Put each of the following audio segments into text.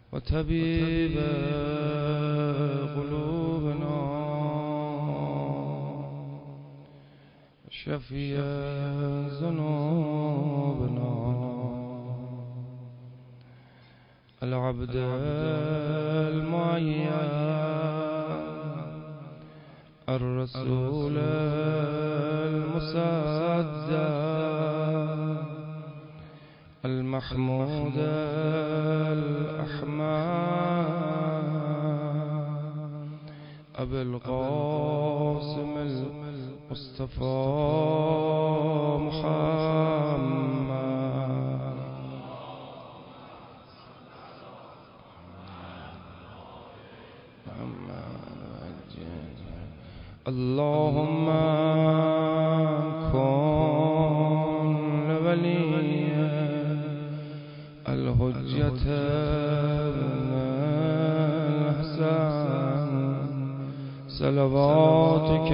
وطبيب قلوبنا شفيع ذنوبنا العبد المعين الرسول المصدق المحمود الأحمد أبي القاسم المصطفى محمد اللهم كن لولي الحجة بن الحسن صلواتك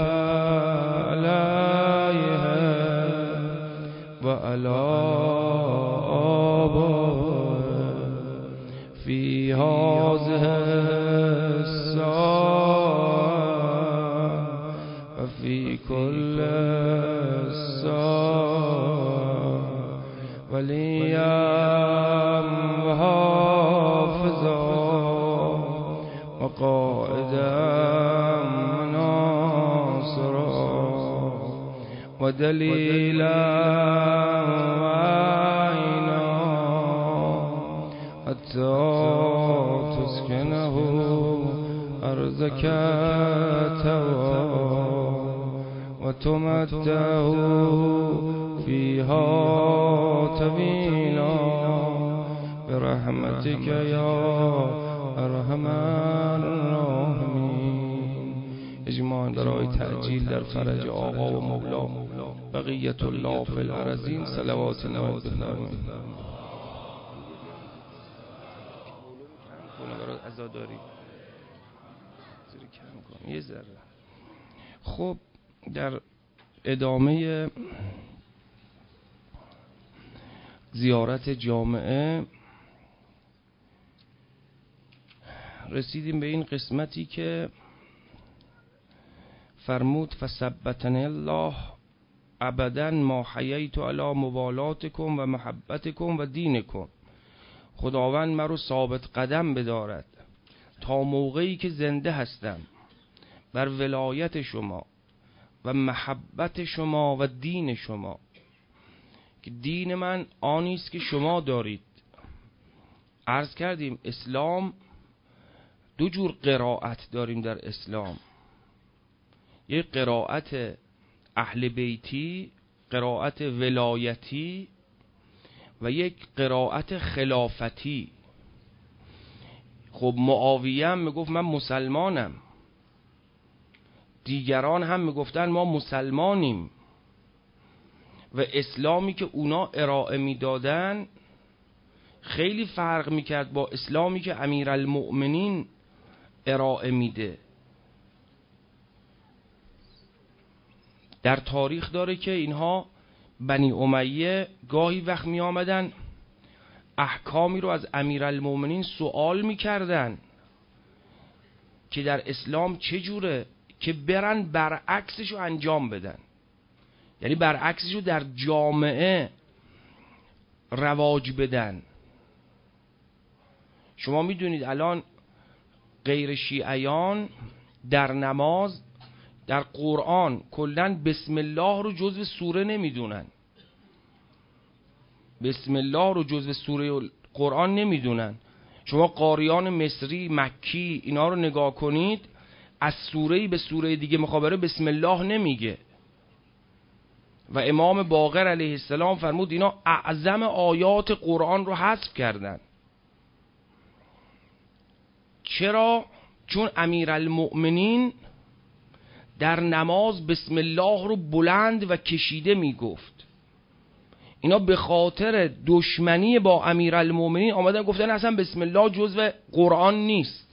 عليه وعلى آبائه في هذه الساعة وفي كل الساعة وليا وحافظا وقائدا وناصرا ودليلا وعينا حتى تسكنه أرضك توا وتمتعه فيها طويلا برحمتك يا ارحم الراحمین. اجماع برای تعجیل در فرج آقا و مولا بقیت الله فی الارضین صلوات الله بفرمایید. عزاداری یه ذره. خب در ادامه زیارت جامعه رسیدیم به این قسمتی که فرمود فثبتنی الله ابدا ما حییت علی موالاتکم و محبتکم و دینکم. خداوند مرا ثابت قدم بدارد تا موقعی که زنده هستم بر ولایت شما و محبت شما و دین شما، که دین من آنی است که شما دارید. عرض کردیم اسلام دو جور قرائت داریم در اسلام، یک قرائت اهل بیتی، قرائت ولایتی، و یک قرائت خلافتی. خب معاویه هم میگفت من مسلمانم، دیگران هم میگفتن ما مسلمانیم، و اسلامی که اونا ارائه میدادن خیلی فرق میکرد با اسلامی که امیرالمؤمنین ارائه میده. در تاریخ داره که اینها بنی امیه گاهی وقت می آمدن احکامی رو از امیرالمؤمنین سوال میکردن که در اسلام چجوره، که برن برعکسش رو انجام بدن، یعنی برعکسش رو در جامعه رواج بدن. شما میدونید الان غیر شیعیان در نماز در قرآن کلن بسم الله رو جزو سوره نمیدونن، بسم الله رو جزو سوره قرآن نمیدونن. شما قاریان مصری مکی اینا رو نگاه کنید، از سوره‌ای به سوره دیگه مخابره بسم الله نمیگه. و امام باقر علیه السلام فرمود اینا اعظم آیات قرآن رو حذف کردن. چرا؟ چون امیرالمؤمنین در نماز بسم الله رو بلند و کشیده میگفت. اینا به خاطر دشمنی با امیرالمؤمنین آمدن گفتن اصلا بسم الله جزو قرآن نیست.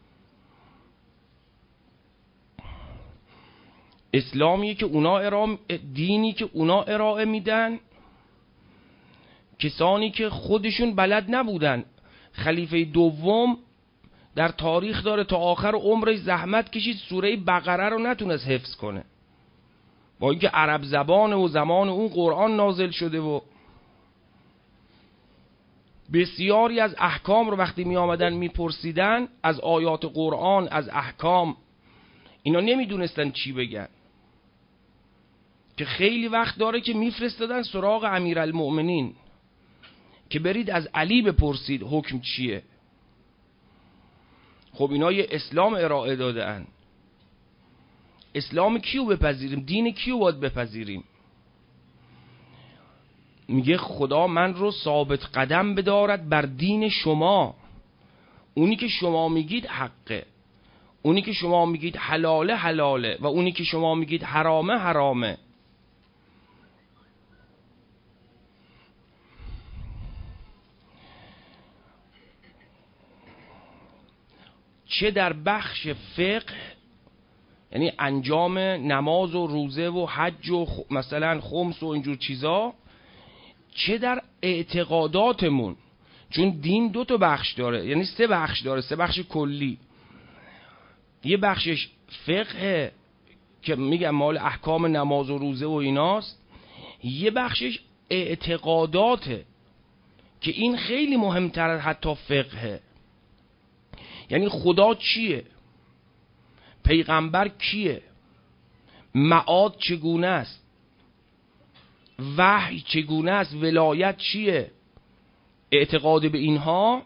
اسلامی که اونا دینی که اونا ارائه میدن، کسانی که خودشون بلد نبودن خلیفه دوم در تاریخ داره تا آخر عمرش زحمت کشید سوره بقره رو نتونست حفظ کنه، با اینکه عرب زبان و زمان اون قرآن نازل شده و بسیاری از احکام رو وقتی می آمدن می پرسیدن از آیات قرآن، از احکام، اینا نمیدونستن چی بگن، که خیلی وقت داره که میفرستادن سراغ امیرالمؤمنین که برید از علی بپرسید حکم چیه. خب اینا یه اسلام ارائه دادن، اسلام کیو بپذیریم؟ دین کیو باید بپذیریم؟ میگه خدا من رو ثابت قدم بدارد بر دین شما، اونی که شما میگید حقه، اونی که شما میگید حلاله حلاله و اونی که شما میگید حرامه حرامه. چه در بخش فقه، یعنی انجام نماز و روزه و حج و مثلا خمس و اینجور چیزا، چه در اعتقاداتمون، چون دین 2 بخش داره، یعنی 3 بخش داره، 3 بخش کلی. یه بخشش فقه که میگم مال احکام نماز و روزه و ایناست، یه بخشش اعتقاداته که این خیلی مهمتر از حتی فقهه. یعنی خدا چیه، پیغمبر کیه، معاد چگونه است، وحی چگونه است، ولایت چیه. اعتقاد به اینها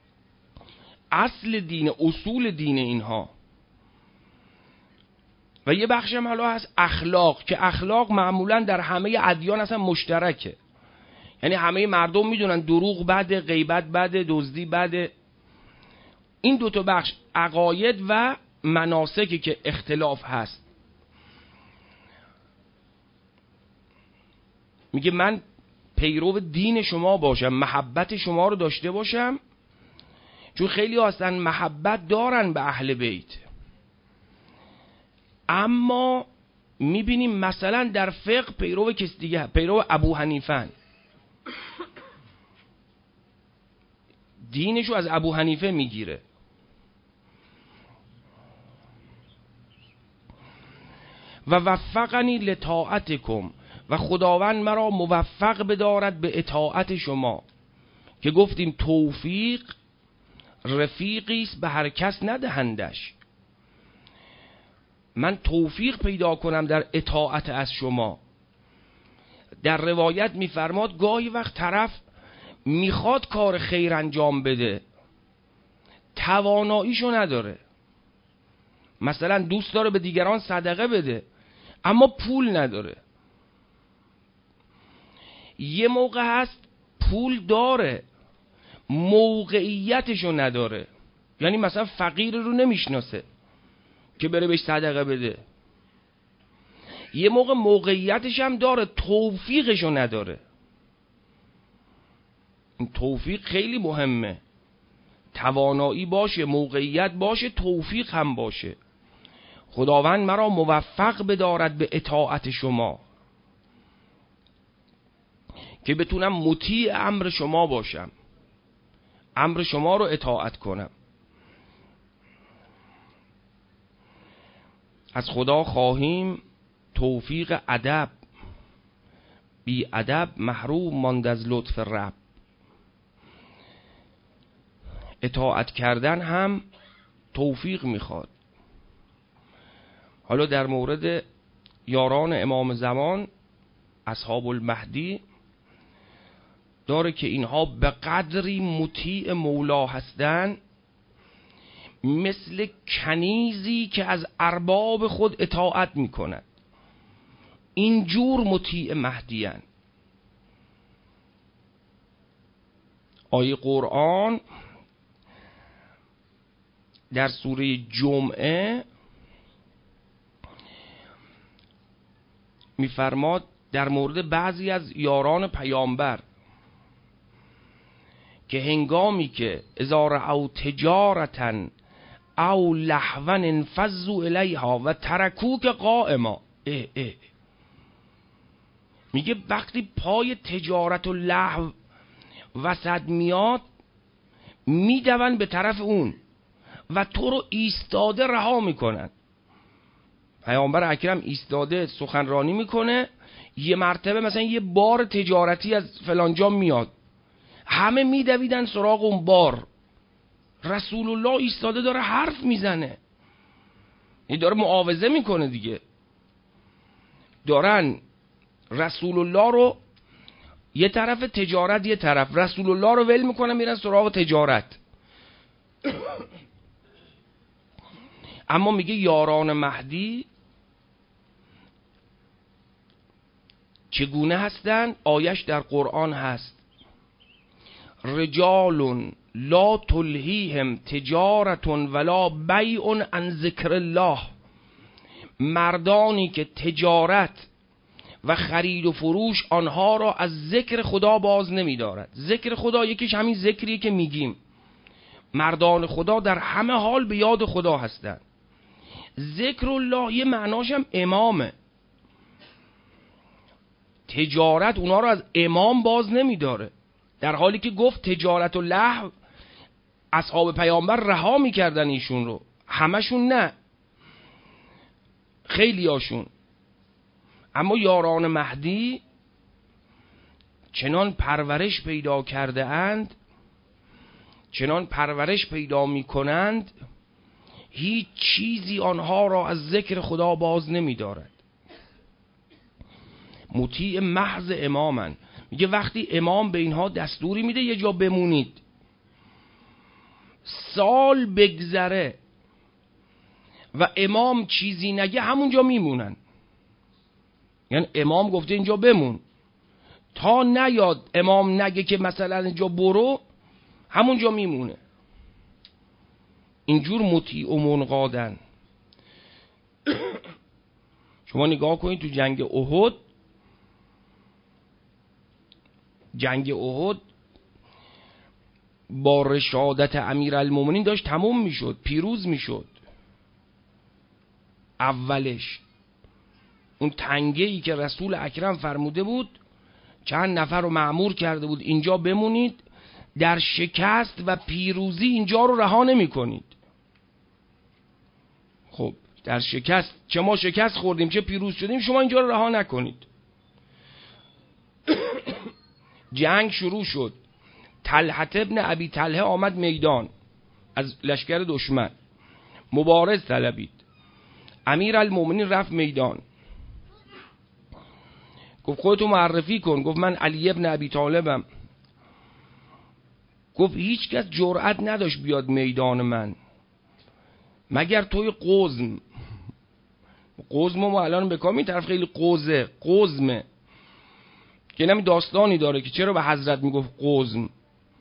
اصل دین، اصول دین اینها. و یه بخش هم حالا هست اخلاق، که اخلاق معمولا در همه ادیان اصلا مشترکه، یعنی همه مردم میدونن دروغ بده، غیبت بده، دزدی بده. این 2 بخش عقاید و مناسکی که اختلاف هست. میگه من پیرو دین شما باشم، محبت شما رو داشته باشم، چون خیلی هستن محبت دارن به اهل بیت، اما میبینیم مثلا در فقه پیرو کس دیگه، پیرو ابو حنیفه، دینشو از ابو حنیفه میگیره. و وفقنی لطاعتکم، و خداوند مرا موفق بدارد به اطاعت شما، که گفتیم توفیق رفیقی است به هر کس ندهندش. من توفیق پیدا کنم در اطاعت از شما. در روایت میفرماد گاهی وقت طرف میخواد کار خیر انجام بده، تواناییشو نداره، مثلا دوست داره به دیگران صدقه بده اما پول نداره. یه موقع هست پول داره موقعیتشو نداره، یعنی مثلا فقیر رو نمیشناسه که بره بهش صدقه بده. یه موقع موقعیتش هم داره، توفیقشو نداره. این توفیق خیلی مهمه، توانایی باشه، موقعیت باشه، توفیق هم باشه. خداوند مرا موفق بدارد به اطاعت شما، که بتونم مطیع امر شما باشم، امر شما رو اطاعت کنم. از خدا خواهیم توفیق ادب، بی ادب محروم ماند از لطف رب. اطاعت کردن هم توفیق میخواد. حالا در مورد یاران امام زمان اصحاب المهدی داره که اینها به قدری مطیع مولا هستن، مثل کنیزی که از ارباب خود اطاعت میکند، اینجور مطیع مهدیان. آیه قرآن در سوره جمعه میفرماد در مورد بعضی از یاران پیامبر که هنگامی که اذا رأوا تجارتا او لهوا انفضوا الیها و ترکوک قائما. میگه وقتی پای تجارت و لهو وسط میاد، میدون به طرف اون و تو رو ایستاده رها میکنن. پیامبر اکرم ایستاده سخنرانی میکنه، یه مرتبه مثلا یه بار تجارتی از فلانجا میاد، همه میدویدن سراغ اون بار، رسول الله ایستاده داره حرف میزنه، این داره معاوضه میکنه دیگه. دارن رسول الله رو یه طرف تجارت، یه طرف رسول الله رو ول میکنن میرن سراغ تجارت. اما میگه یاران مهدی چگونه هستن؟ آیش در قرآن هست: رجال لا تلهیهم تجارت ولا بیع عن ذکر الله. مردانی که تجارت و خرید و فروش آنها را از ذکر خدا باز نمی دارد. ذکر خدا یکیش همین ذکریه که میگیم، مردان خدا در همه حال به یاد خدا هستند. ذکر الله یه معناش هم امامه. تجارت اونا رو از امام باز نمی داره، در حالی که گفت تجارت و لهو اصحاب پیامبر رها میکردن ایشون رو. همشون نه، خیلی هاشون. اما یاران مهدی چنان پرورش پیدا کرده اند، چنان پرورش پیدا می کنند، هیچ چیزی آنها را از ذکر خدا باز نمی دارد. مطیع محض امامن. میگه وقتی امام به اینها دستوری میده یه جا بمونید، سال بگذره و امام چیزی نگه همونجا میمونن. یعنی امام گفته اینجا بمون، تا نیاد امام نگه که مثلا اینجا برو، همونجا میمونه. اینجور مطیع و منقادن. شما نگاه کنید تو جنگ احد، جنگ احد با رشادت امیرالمومنین داشت تموم میشد، پیروز میشد. اولش اون تنگه‌ای که رسول اکرم فرموده بود، چند نفر رو مأمور کرده بود اینجا بمونید، در شکست و پیروزی اینجا رو رها نمی کنید. خب در شکست، چه ما شکست خوردیم چه پیروز شدیم، شما اینجا رو رها نکنید. جنگ شروع شد. طلحه ابن ابی طلحه آمد میدان از لشکر دشمن، مبارز طلبید. امیرالمومنین رفت میدان، گفت خودتو معرفی کن. گفت من علی ابن ابی طالبم. گفت هیچ کس جرأت نداشت بیاد میدان من مگر توی قزم. قزم ما الان بکنم، این طرف خیلی قوزه، قزمه که نمی داستانی داره که چرا به حضرت میگفت قزم.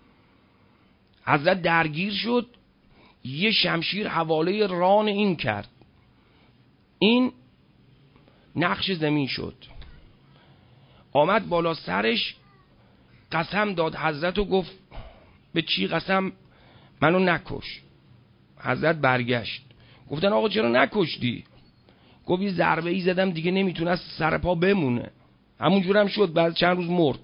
حضرت درگیر شد، یه شمشیر حواله ران این کرد، این نقش زمین شد. آمد بالا سرش، قسم داد حضرت و گفت به چی قسم؟ منو نکش. حضرت برگشت، گفتن آقا چرا نکشتی؟ گفت یه ضربه ای زدم دیگه نمیتونه از سر پا بمونه. همونجور هم شد، بعد چند روز مرد.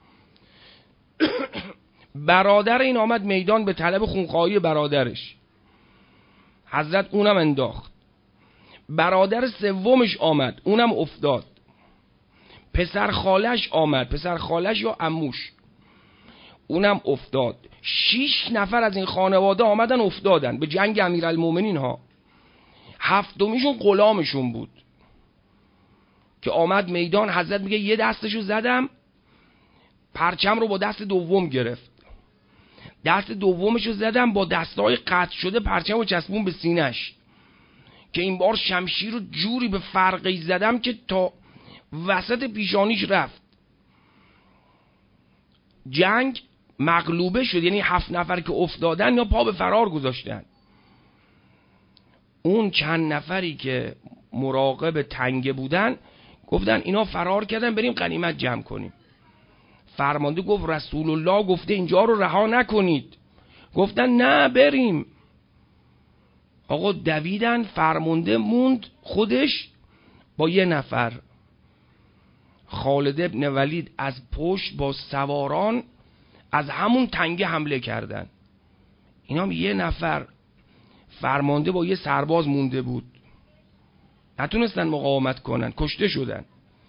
برادر این آمد میدان به طلب خونخواهی برادرش، حضرت اونم انداخت. برادر سومش آمد، اونم افتاد. پسر خالش آمد، پسر خالش یا عموش، اونم افتاد. 6 نفر از این خانواده آمدن افتادن به جنگ امیرالمومنین ها. 7میشون غلامشون بود که آمد میدان. حضرت میگه یه دستشو زدم، پرچم رو با دست دوم گرفت، دست دومشو زدم با دستای قطع شده پرچم رو چسبون به سینش، که این بار شمشیر رو جوری به فرقی زدم که تا وسط پیشانیش رفت. جنگ مغلوبه شد، یعنی 7 نفر که افتادن یا پا به فرار گذاشتن. اون چند نفری که مراقب تنگه بودن گفتن اینا فرار کردن، بریم غنیمت جمع کنیم. فرمانده گفت رسول الله گفته اینجا رو رها نکنید. گفتن نه بریم. آقا دویدن، فرمانده موند خودش با 1 نفر. خالد ابن ولید از پشت با سواران از همون تنگه حمله کردن. اینا هم یه نفر فرمانده با یه سرباز مونده بود، نتونستن مقاومت کنن، کشته شدن.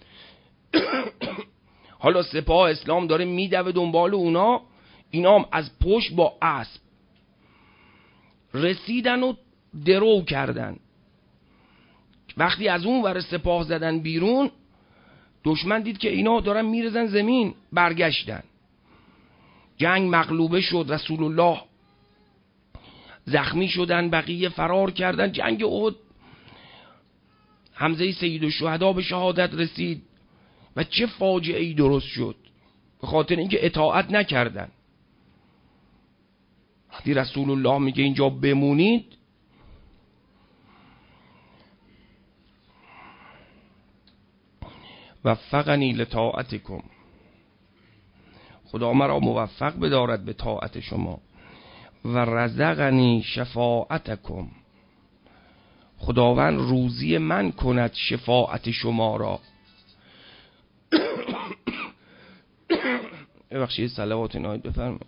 حالا سپاه اسلام داره میدوه دنبال اونا، اینا هم از پشت با اسب رسیدن و درو کردن. وقتی از اون ور سپاه زدن بیرون، دشمن دید که اینا دارن میرزن زمین، برگشتن. جنگ مغلوبه شد، رسول الله زخمی شدن، بقیه فرار کردن. جنگ احد حمزه سید الشهدا به شهادت رسید و چه فاجعه ای درست شد به خاطر اینکه اطاعت نکردن. وقتی رسول الله میگه اینجا بمونید، وفقنی لطاعتکم، خدا مرا موفق بدارد به طاعت شما. و رزقنی شفاعتکم، خداوند روزی من کند شفاعت شما را. ببخشید صلوات نهایت بفرمایید.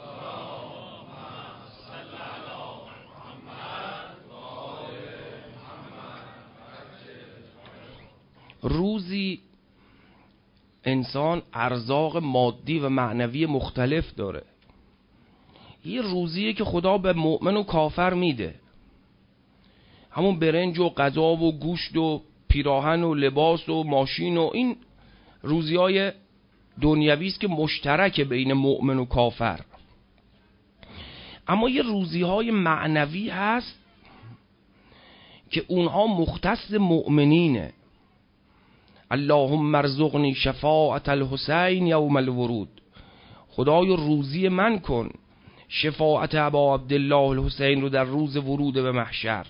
روزی انسان ارزاق مادی و معنوی مختلف داره. یه روزیه که خدا به مؤمن و کافر میده، همون برنج و غذا و گوشت و پیراهن و لباس و ماشین و این روزیای دنیوی است که مشترک بین مؤمن و کافر. اما یه روزیهای معنوی هست که اونها مختص مؤمنینه. اللهم ارزقنی شفاعت الحسین یوم الورود، خدای روزی من کن شفاعت ابا عبدالله الحسین رو در روز ورود به محشر.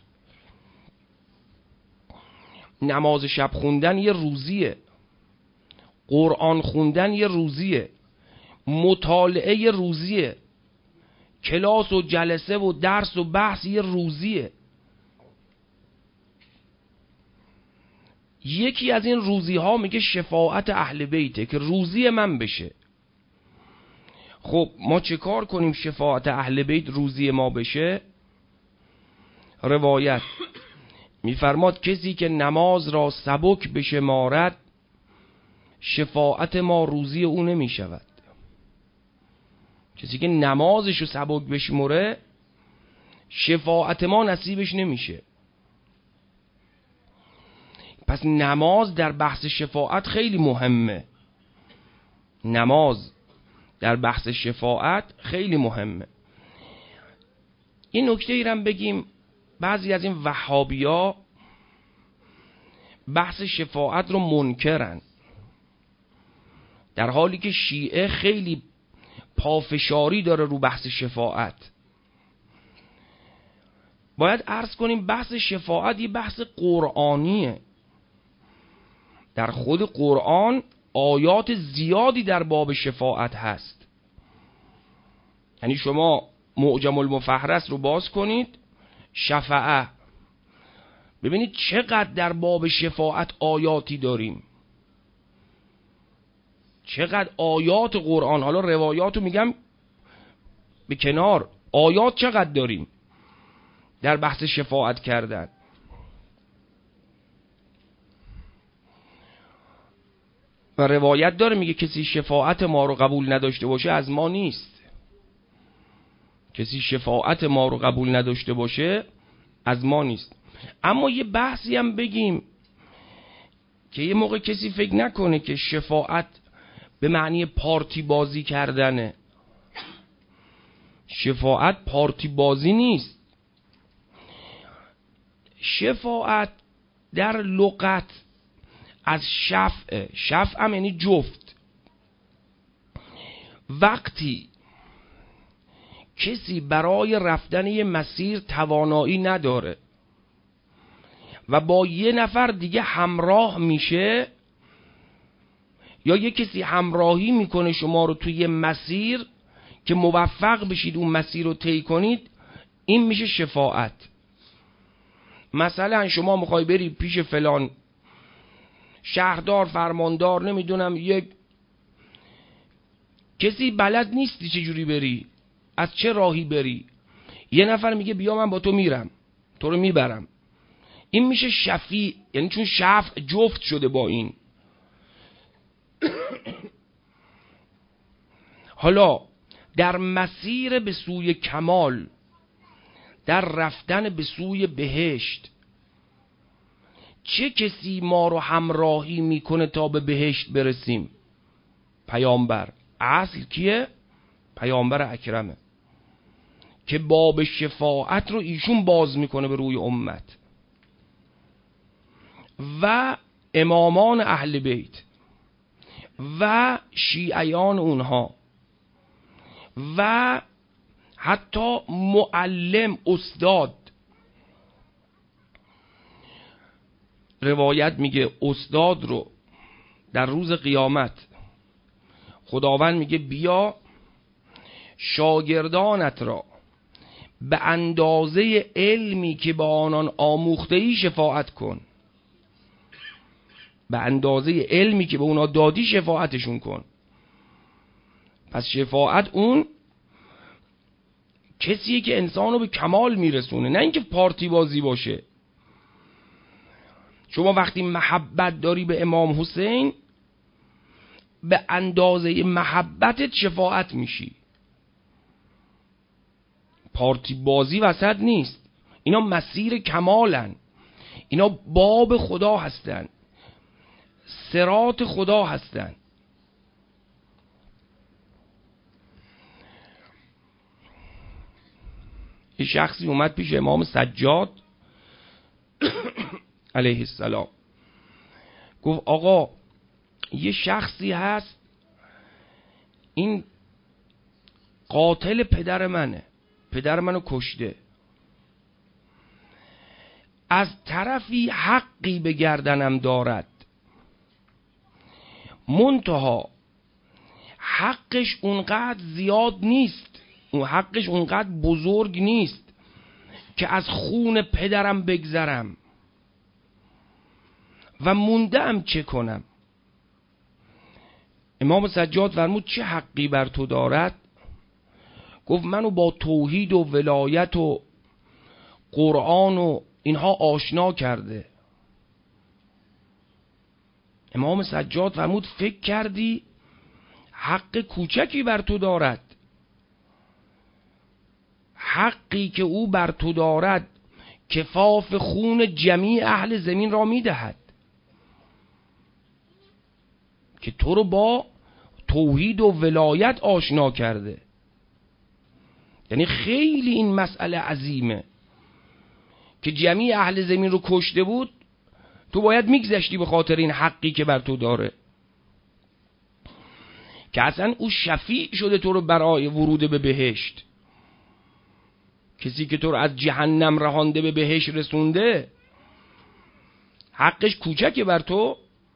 نماز شب خوندن یه روزیه، قرآن خوندن یه روزیه، مطالعه یه روزیه، کلاس و جلسه و درس و بحث یه روزیه. یکی از این روزی ها میگه شفاعت اهل بیته که روزی من بشه. خب ما چه کار کنیم شفاعت اهل بیت روزی ما بشه؟ روایت میفرماد کسی که نماز را سبک بشمارد، شفاعت ما روزی او نمیشود. کسی که نمازشو سبک بشمره، شفاعت ما نصیبش نمیشه. پس نماز در بحث شفاعت خیلی مهمه. نماز در بحث شفاعت خیلی مهمه. این نکته ایرم بگیم، بعضی از این وهابیا بحث شفاعت رو منکرن، در حالی که شیعه خیلی پافشاری داره رو بحث شفاعت. باید عرض کنیم بحث شفاعت یه بحث قرآنیه. در خود قرآن آیات زیادی در باب شفاعت هست. یعنی شما معجم المفهرس رو باز کنید، شفاعه، ببینید چقدر در باب شفاعت آیاتی داریم، چقدر آیات قرآن. حالا روایات رو میگم به کنار، آیات چقدر داریم در بحث شفاعت کردن. و روایت داره میگه کسی شفاعت ما رو قبول نداشته باشه از ما نیست. کسی شفاعت ما رو قبول نداشته باشه از ما نیست. اما یه بحثی هم بگیم که یه موقع کسی فکر نکنه که شفاعت به معنی پارتی بازی کردنه. شفاعت پارتی بازی نیست. شفاعت در لغت از شفع هم یعنی جفت. وقتی کسی برای رفتن یه مسیر توانایی نداره و با یه نفر دیگه همراه میشه، یا یه کسی همراهی میکنه شما رو توی یه مسیر که موفق بشید اون مسیر رو طی کنید، این میشه شفاعت. مثلا شما میخوای بری پیش فلان شهردار، فرماندار، نمیدونم یک کسی، بلد نیستی چجوری بری، از چه راهی بری، یه نفر میگه بیا من با تو میرم، تو رو میبرم، این میشه شفیع، یعنی چون شفع جفت شده با این. حالا در مسیر به سوی کمال، در رفتن به سوی بهشت، چه کسی ما رو همراهی میکنه تا به بهشت برسیم؟ پیامبر. اصل کیه؟ پیامبر اکرمه که باب شفاعت رو ایشون باز میکنه به روی امت، و امامان اهل بیت و شیعیان اونها و حتی معلم، استاد. روایت میگه استاد رو در روز قیامت خداوند میگه بیا شاگردانت را به اندازه علمی که با آنان آموخته‌ای شفاعت کن، به اندازه علمی که به اونا دادی شفاعتشون کن. پس شفاعت اون کسیه که انسانو به کمال میرسونه، نه اینکه پارتی بازی باشه. شما وقتی محبت داری به امام حسین، به اندازه محبتت شفاعت میشی. پارتی بازی وسط نیست، اینا مسیر کمالن، اینا باب خدا هستن، صراط خدا هستن. یه شخصی اومد پیش امام سجاد علیه السلام، گفت آقا یه شخصی هست، این قاتل پدر منه، پدر منو کشته، از طرفی حقی به گردنم دارد، منتها حقش اونقدر زیاد نیست، اون حقش اونقدر بزرگ نیست که از خون پدرم بگذرم و مونده‌ام چه کنم؟ امام سجاد فرمود چه حقی بر تو دارد؟ گفت منو با توحید و ولایت و قرآن و اینها آشنا کرده. امام سجاد فرمود فکر کردی حق کوچکی بر تو دارد؟ حقی که او بر تو دارد کفاف خون جمیع اهل زمین را میدهد، که تو رو با توحید و ولایت آشنا کرده. یعنی خیلی این مسئله عظیمه که جمیع اهل زمین رو کشته بود، تو باید میگذشتی به خاطر این حقی که بر تو داره، که اصلا او شفیع شده تو رو برای ورود به بهشت. کسی که تو رو از جهنم رهانده به بهشت رسونده، حقش کوچکه بر تو.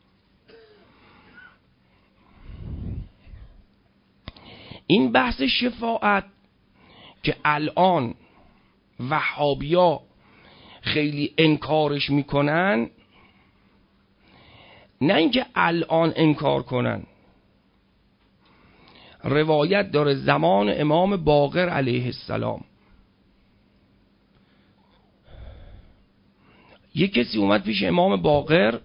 این بحث شفاعت که الان وهابیا خیلی انکارش میکنن، نه اینکه الان انکار کنن، روایت داره زمان امام باقر علیه السلام یک کسی اومد پیش امام باقر،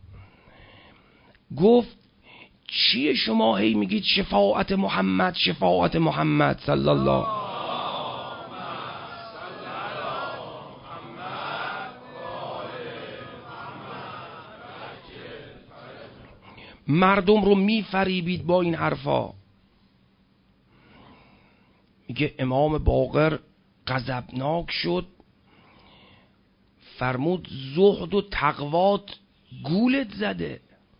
گفت چیه شما هی میگید شفاعت محمد، شفاعت محمد صلی الله. مردم رو میفریبید با این حرفا. میگه امام باقر غضبناک شد، فرمود زهد و تقوات گولت زده.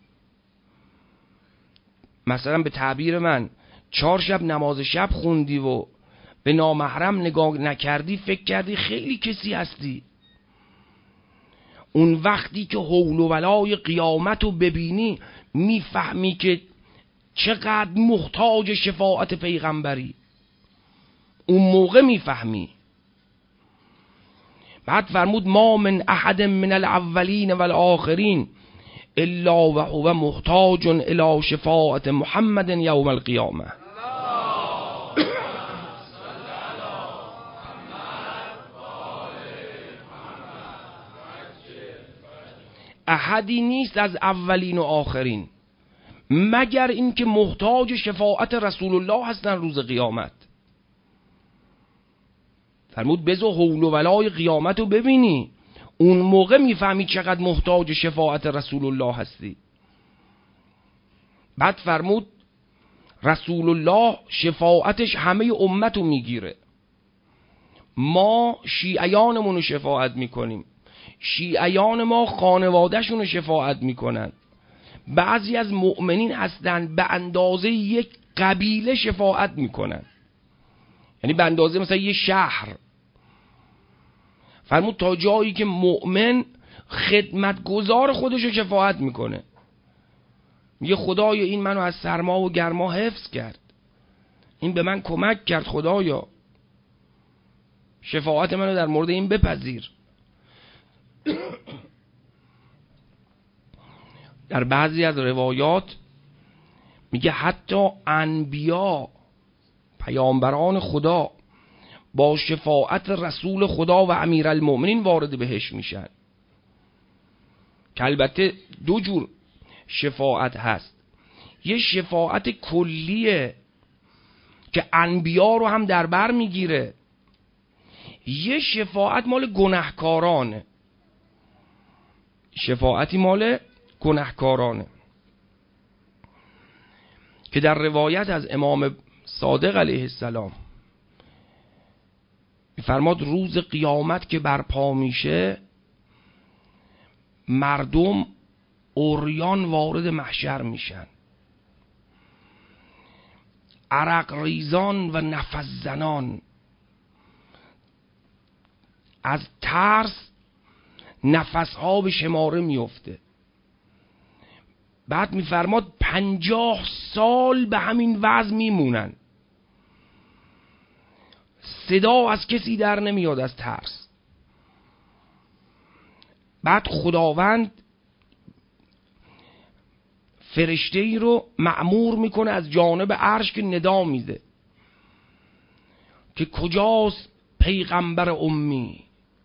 مثلا به تعبیر من 4 شب نماز شب خوندی و به نامحرم نگاه نکردی، فکر کردی خیلی کسی هستی. اون وقتی که حول و ولای قیامت رو ببینی، میفهمی که چقدر محتاج شفاعت پیغمبری. اون موقع میفهمی. بعد فرمود ما من احد من الاولین والآخرین الا و هو محتاج الی شفاعت محمد یوم القیامه. احدی نیست از اولین و آخرین مگر این که محتاج شفاعت رسول الله هستن روز قیامت. فرمود بذار حول و ولای قیامت رو ببینی، اون موقع میفهمی چقدر محتاج شفاعت رسول الله هستی. بعد فرمود رسول الله شفاعتش همه امتو میگیره. ما شیعیانمون رو شفاعت میکنیم، شیعیان ما خانوادهشون رو شفاعت میکنن. بعضی از مؤمنین هستن به اندازه یک قبیله شفاعت میکنن، یعنی به اندازه مثلا یه شهر. فرمود تا جایی که مؤمن خدمتگزار خودش رو شفاعت میکنه، میگه خدایا این منو از سرما و گرما حفظ کرد، این به من کمک کرد، خدایا شفاعت منو در مورد این بپذیر. در بعضی از روایات میگه حتی انبیا پیامبران خدا با شفاعت رسول خدا و امیرالمؤمنین وارد بهشت میشن، که البته دو جور شفاعت هست. یه شفاعت کلیه که انبیا رو هم در بر میگیره، یه شفاعت مال گناهکارانه، شفاعتی مال گناهکارانه که در روایت از امام صادق علیه السلام فرماد روز قیامت که برپا میشه مردم عریان وارد محشر میشن، عرق ریزان و نفس زنان، از ترس نفسها به شماره میفته. بعد میفرماد 50 سال به همین وضع میمونن، صدا از کسی در نمیاد از ترس. بعد خداوند فرشته ای رو مأمور میکنه از جانب عرش که ندا میده که کجاست پیغمبر امی،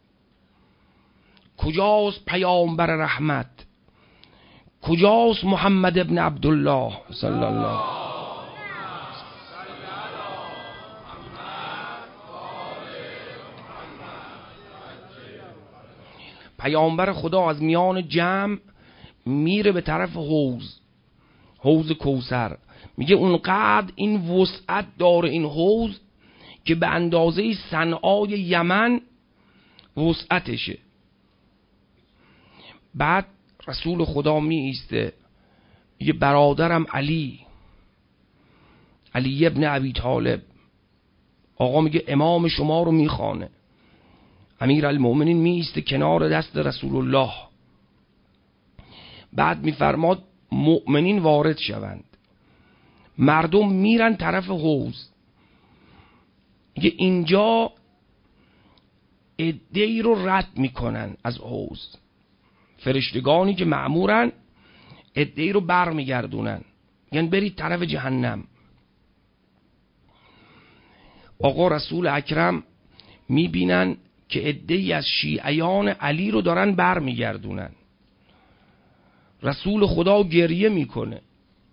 کجاست پیامبر رحمت، کجاست محمد ابن عبدالله صلی الله. پیامبر خدا از میان جمع میره به طرف حوض کوثر، میگه اونقدر این وسعت داره این حوض که به اندازه صنعای یمن وسعتشه. بعد رسول خدا می ایسته، میگه برادرم علی ابن ابی طالب، آقا میگه امام شما رو میخوانه. امیرالمؤمنین می ایسته کنار دست رسول الله. بعد میفرماد مؤمنین وارد شوند، مردم میرن طرف حوض. میگه اینجا عده‌ای رو رد میکنن از حوض، فرشتگانی که مأمورن عده‌ای رو بر میگردونن، یعنی برید طرف جهنم. آقا رسول اکرم میبینن که عده‌ای از شیعیان علی رو دارن بر میگردونن. رسول خدا گریه میکنه،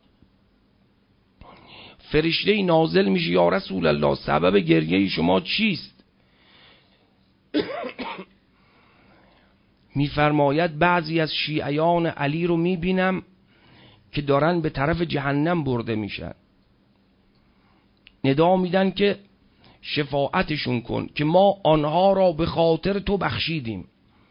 فرشته نازل میشه یا رسول الله سبب گریه شما چیست؟ میفرماید بعضی از شیعیان علی رو میبینم که دارن به طرف جهنم برده میشن، ندا میدن که شفاعتشون کن که ما آنها را به خاطر تو بخشیدیم،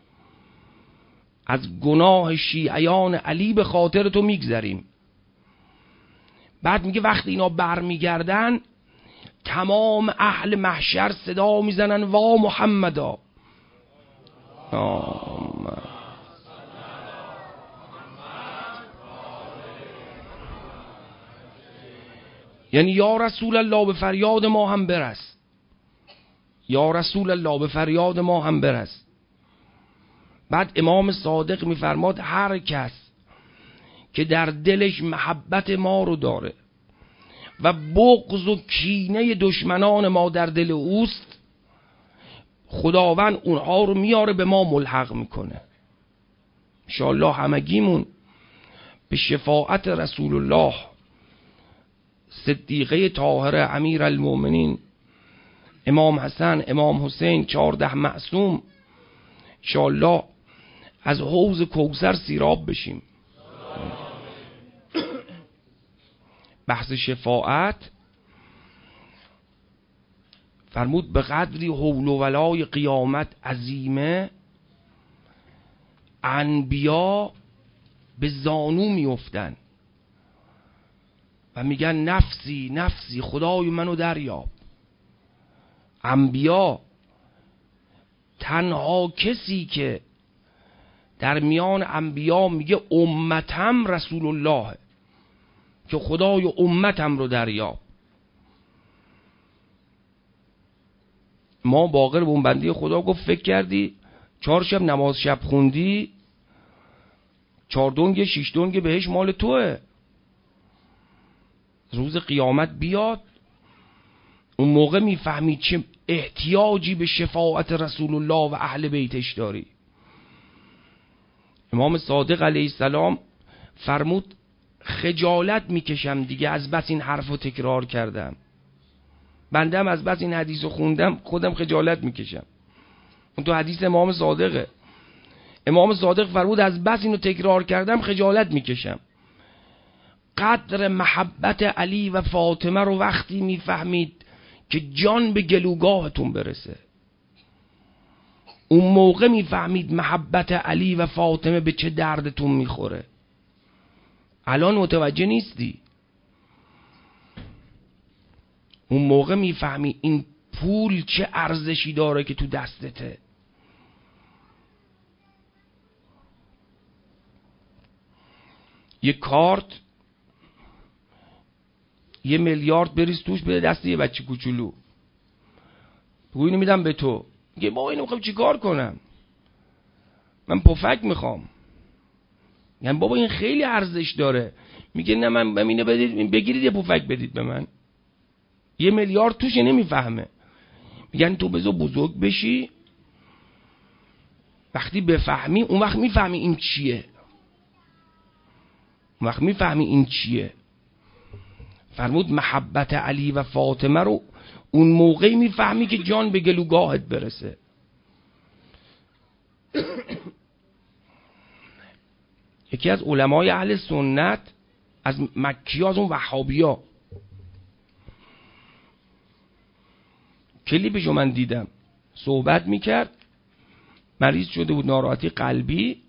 از گناه شیعیان علی به خاطر تو میگذریم. بعد میگه وقتی اینا برمیگردن تمام اهل محشر صدا میزنن وا محمدا. یعنی یا رسول الله به فریاد ما هم برس، یا رسول الله به فریاد ما هم برس. بعد امام صادق میفرماد هر کس که در دلش محبت ما رو داره و بغض و کینه دشمنان ما در دل اوست، خداوند اونها رو میاره به ما ملحق میکنه. انشاءالله همگیمون به شفاعت رسول الله صدیقه طاهره امیر المؤمنین امام حسن امام حسین 14 معصوم انشاءالله از حوض کوثر سیراب بشیم. بحث شفاعت فرمود به قدری حول و ولای قیامت عظیمه، انبیا به زانو میافتن و میگن نفسی نفسی خدای منو دریاب. انبیا تنها کسی که در میان انبیا میگه امتم رسول الله، که خدای امتم رو دریاب. ما باقر به اون بنده خدا گفت فکر کردی 4 شب نماز شب خوندی 4 دنگ 6 دنگ بهش مال توه، روز قیامت بیاد اون موقع میفهمی چه احتیاجی به شفاعت رسول الله و اهل بیتش داری. امام صادق علیه السلام فرمود خجالت میکشم دیگه از بس این حرفو تکرار کردم، بنده هم از بس این حدیثو خوندم خودم خجالت میکشم. اون تو حدیث امام صادقه. امام صادق فرمود از بس اینو تکرار کردم خجالت میکشم. قدر محبت علی و فاطمه رو وقتی میفهمید که جان به گلوگاهتون برسه، اون موقع میفهمید محبت علی و فاطمه به چه دردتون میخوره. الان متوجه نیستی. اون موقع میفهمی این پول چه ارزشی داره که تو دستته. یه کارت 1 میلیارد بریز توش بده دست یه بچه کوچولو، بگو اینو میدم به تو، میگه بابا اینو میخوام چی کار کنم؟ من پفک میخوام. یعنی بابا این خیلی ارزش داره. میگه نه من اینو بدید بگیرید یه پفک بدید به من. 1 میلیارد توش نمیفهمه. میگن تو بذار بزرگ بشی، وقتی بفهمی اون وقت میفهمی این چیه. اون وقت میفهمی این چیه. فرمود محبت علی و فاطمه رو اون موقعی میفهمی که جان به گلوگاهت برسه. یکی از علمای اهل سنت از مکی‌ها، از اون وهابی‌ها، کلیپشو من دیدم، صحبت میکرد، مریض شده بود ناراحتی قلبی،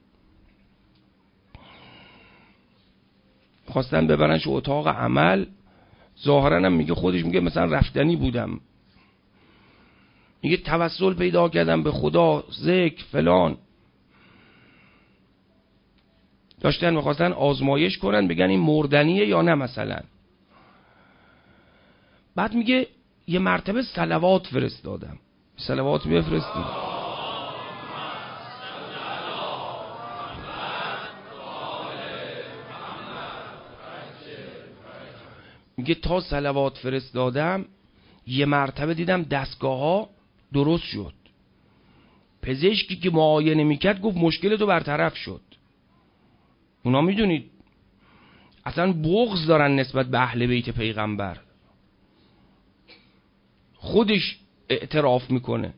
خواستن ببرنش اتاق عمل، ظاهرا هم میگه خودش میگه مثلا رفتنی بودم، میگه توسل پیدا کردم به خدا، ذکر فلان، داشتن میخواستن آزمایش کنن بگن این مردنیه یا نه مثلا. بعد میگه یه مرتبه صلوات فرستادم. صلوات بفرستیم. میگه تا صلوات فرستادم یه مرتبه دیدم دستگاه ها درست شد. پزشکی که معاینه میکرد گفت مشکل تو برطرف شد. اونا میدونید اصلا بغض دارن نسبت به اهل بیت پیغمبر. خودش اعتراف میکنه.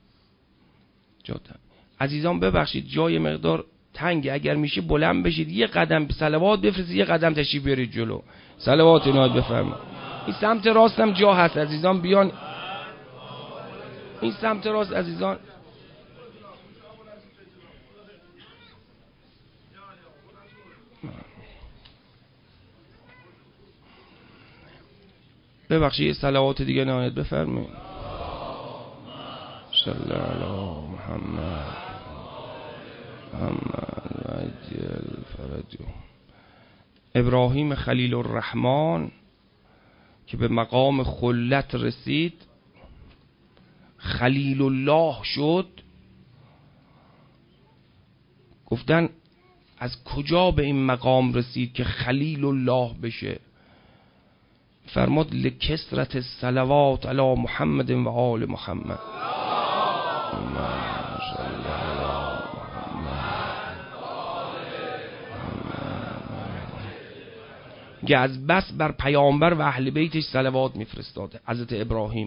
عزیزان ببخشید جای مقدار تنگ، اگر میشه بلند بشید یه قدم صلوات بفرستید، یه قدم تشریف بیارید جلو. صلوات عنایت بفرمایید. این سمت راستم جا هست عزیزان، بیان این سمت راست عزیزان. ببخشید یه صلوات دیگه عنایت بفرمایید. صلی علی محمد عجل فرجه. ابراهیم خلیل الرحمن که به مقام خلت رسید، خلیل الله شد، گفتن از کجا به این مقام رسید که خلیل الله بشه؟ فرمود لکثرت الصلوات علی محمد و آل محمد. که از بس بر پیامبر و اهل بیتش صلوات میفرستاده. حضرت ابراهیم.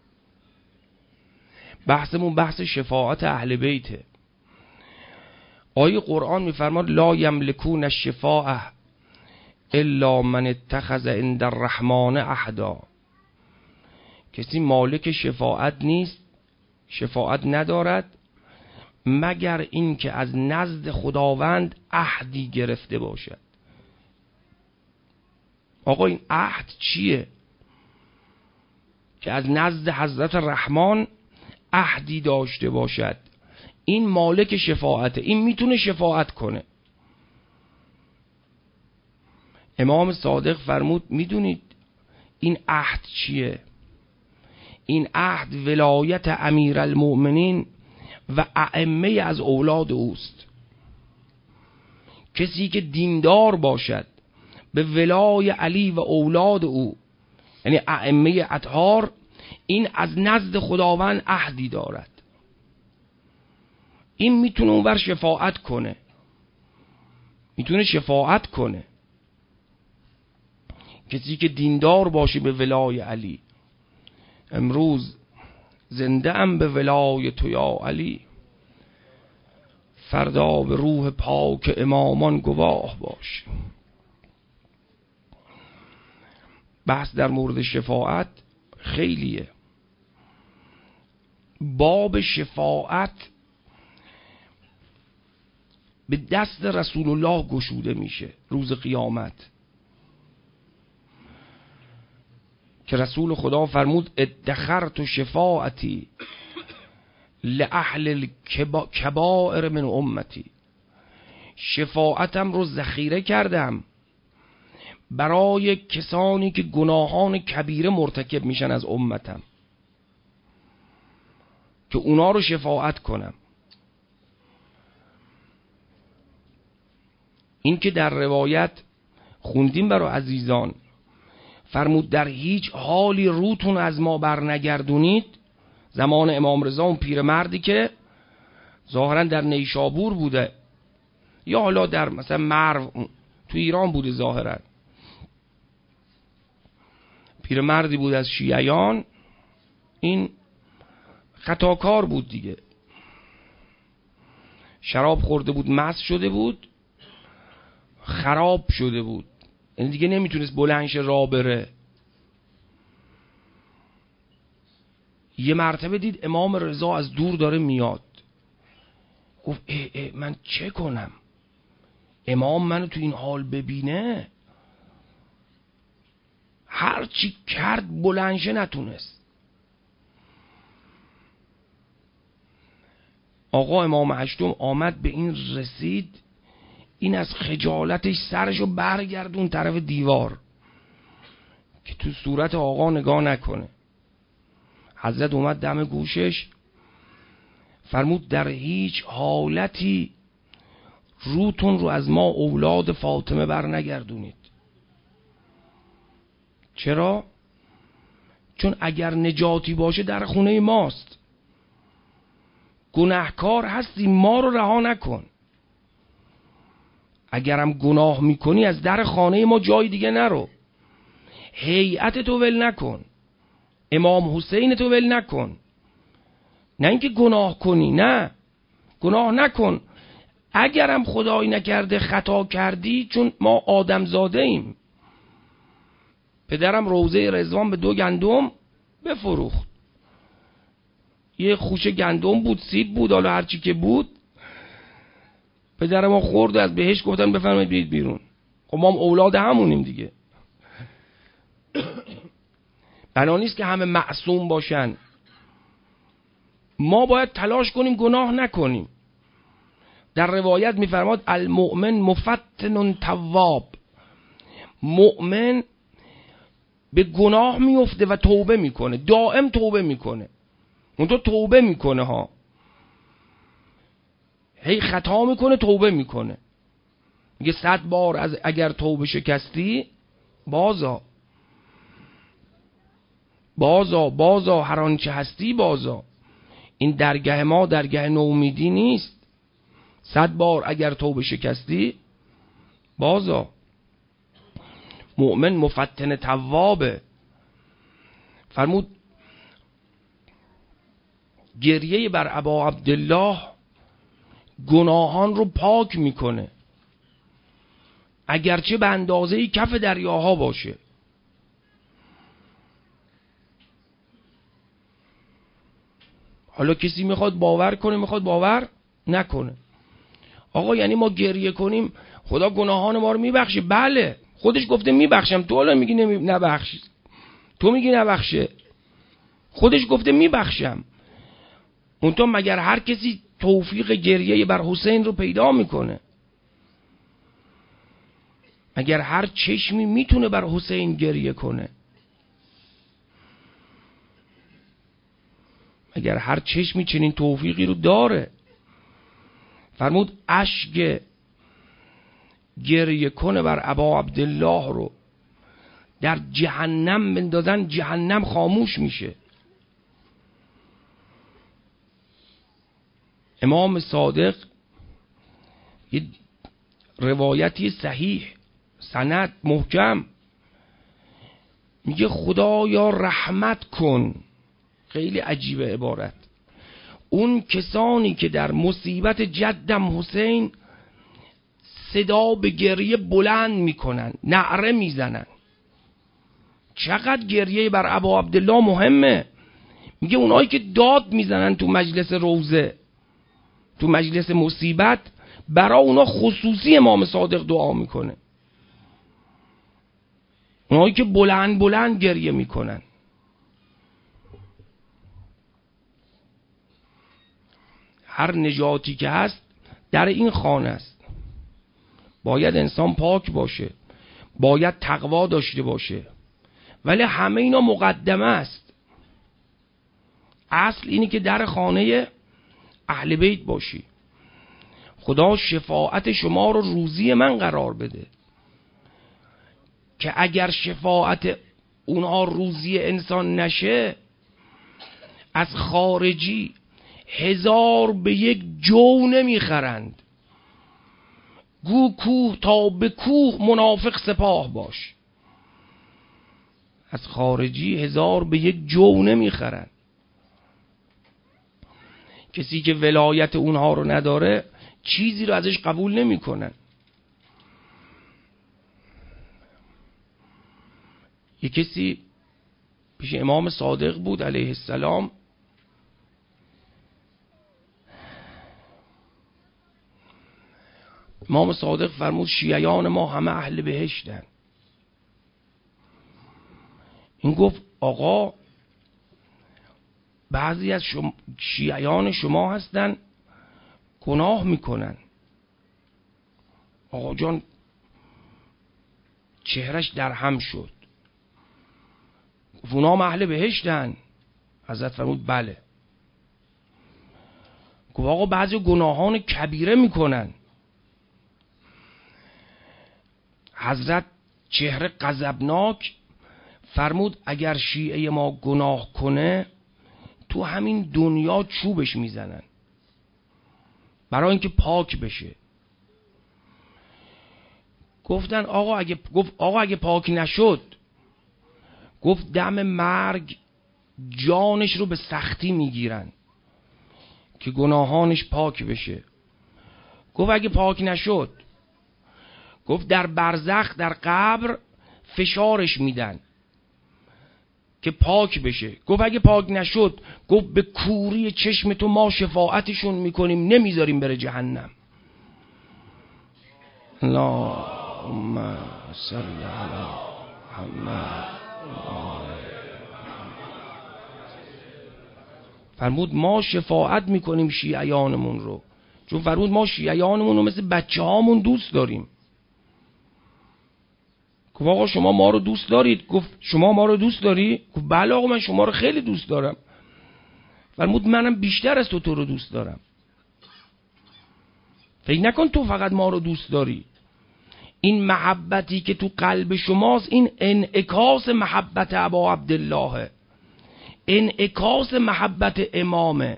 بحثمون بحث شفاعت اهل بیته. آیه قرآن میفرماد لا یملکون الشفاعه الا من اتخذ عند الرحمن عهدا. کسی مالک شفاعت نیست، شفاعت ندارد مگر این که از نزد خداوند عهدی گرفته باشد. آقا این عهد چیه؟ که از نزد حضرت رحمان عهدی داشته باشد. این مالک شفاعته، این میتونه شفاعت کنه. امام صادق فرمود میدونید این عهد چیه؟ این عهد ولایت امیرالمؤمنین و ائمه از اولاد اوست. کسی که دیندار باشد به ولای علی و اولاد او، یعنی ائمه اطهار، این از نزد خداوند عهدی دارد. این میتونه اونور شفاعت کنه، میتونه شفاعت کنه. کسی که دیندار باشه به ولای علی. امروز زنده ام به ولای تو یا علی، فردا به روح پاک امامان گواه باش. بحث در مورد شفاعت خیلیه. باب شفاعت به دست رسول الله گشوده میشه روز قیامت، که رسول خدا فرمود ادخرت شفاعتی لأهل الکبائر من امتی. شفاعتم رو ذخیره کردم برای کسانی که گناهان کبیره مرتکب میشن از امتم، که اونا رو شفاعت کنم. این که در روایت خوندیم برای عزیزان، فرمود در هیچ حالی روتون از ما برنگردونید. زمان امام رضا اون پیرمردی که ظاهرا در نیشابور بوده یا حالا در مثلا مرو تو ایران بوده، ظاهرا پیرمردی بود از شیعیان. این خطاکار بود دیگه، شراب خورده بود، مست شده بود، خراب شده بود، یعنی دیگه نمیتونست بلندش راه بره. یه مرتبه دید امام رضا از دور داره میاد، گفت من چه کنم؟ امام منو تو این حال ببینه. هر چی کرد بلندشه نتونست. آقا امام هشتم آمد به این رسید، این از خجالتش سرشو برگردون طرف دیوار که تو صورت آقا نگاه نکنه. حضرت اومد دم گوشش، فرمود در هیچ حالتی روتون رو از ما اولاد فاطمه بر نگردونید. چرا؟ چون اگر نجاتی باشه در خونه ماست. گناهکار هستی، ما رو رها نکن. اگرم گناه میکنی از در خانه ما جای دیگه نرو. هیئت تو ول نکن، امام حسین تو ول نکن. نه اینکه گناه کنی، نه گناه نکن. اگرم خدای نکرده خطا کردی، چون ما آدم زاده ایم. پدرم روضه رضوان به 2 گندم بفروخت. یه خوشه گندم بود، سیب بود، حالا هرچی که بود. پدرم ما خورد، از بهش گفتن بفرمایید بیاید بیرون. خب ما هم اولاد همونیم دیگه. بنا نیست که همه معصوم باشن. ما باید تلاش کنیم گناه نکنیم. در روایت میفرماد المؤمن مفتن تواب. مؤمن به گناه میفته و توبه میکنه، دائم توبه میکنه. اون تو توبه میکنه ها، هی خطا میکنه توبه میکنه. میگه 100 بار اگر توبه شکستی بازا هر آنچه هستی بازا. این درگاه ما درگاه نومیدی نیست. 100 بار اگر توبه شکستی بازا. مؤمن مفتن توابه. فرمود گریه بر ابا عبدالله گناهان رو پاک میکنه، اگرچه به اندازه کف دریاها باشه. حالا کسی میخواد باور کنه، میخواد باور نکنه. آقا یعنی ما گریه کنیم خدا گناهان ما رو میبخشه؟ بله، خودش گفته میبخشم، تو حالا میگی نبخش، تو میگی نبخشه، خودش گفته میبخشم. اونطور مگر هر کسی توفیق گریه بر حسین رو پیدا میکنه؟ مگر هر چشمی میتونه بر حسین گریه کنه؟ مگر هر چشمی چنین توفیقی رو داره؟ فرمود اشک گریه کنه بر ابا عبدالله رو در جهنم بندازن، جهنم خاموش میشه. امام صادق یه روایتی صحیح سند محکم میگه خدایا رحمت کن. خیلی عجیبه عبارت. اون کسانی که در مصیبت جدم حسین صدا به گریه بلند میکنن، نعره میزنن. چقدر گریه بر ابا عبدالله مهمه. میگه اونایی که داد میزنن تو مجلس روزه، تو مجلس مصیبت، برای اونا خصوصی امام صادق دعا میکنه. اونایی که بلند بلند گریه میکنن. هر نجاتی که هست در این خانه است. باید انسان پاک باشه، باید تقوا داشته باشه، ولی همه اینا مقدمه است. اصل اینی که در خانه اهل بیت باشی. خدا شفاعت شما رو روزی من قرار بده که اگر شفاعت اونها روزی انسان نشه، از خارجی 1000 به 1 جو نمیخرند. گو کوه تا به کوه منافق سپاه باش. از خارجی 1000 به 1 جو نمیخرند. کسی که ولایت اونها رو نداره چیزی رو ازش قبول نمیکنن. یه کسی پیش امام صادق بود علیه السلام. امام صادق فرمود شیعیان ما همه اهل بهشتن. این گفت آقا بعضی از شیعیان شما هستن گناه میکنن. آقا جان چهرش در هم شد. اونا اهل بهشتن؟ حضرت فرمود بله. گفت آقا بعضی گناهان کبیره میکنن. حضرت چهره غضبناک فرمود اگر شیعه ما گناه کنه تو همین دنیا چوبش میزنن برای اینکه پاک بشه. گفتن آقا اگه پاک نشد، گفت دم مرگ جانش رو به سختی میگیرن که گناهانش پاک بشه. گفت اگه پاک نشد، گفت در برزخ در قبر فشارش میدن که پاک بشه. گفت اگه پاک نشد، گفت به کوری چشم تو ما شفاعتشون میکنیم، نمیذاریم بره جهنم. اللهم صل علی محمد. فرمود ما شفاعت میکنیم شیعیانمون رو، چون فرمود ما شیعیانمون رو مثل بچه هامون دوست داریم. گفت آقا شما ما رو دوست دارید؟ گفت شما ما رو دوست داری؟ گفت بله آقا من شما رو خیلی دوست دارم. فرمود منم بیشتر از تو رو دوست دارم. فکر نکن تو فقط ما رو دوست داری. این محبتی که تو قلب شماست این انعکاس محبت ابا عبدالله، انعکاس محبت امامه.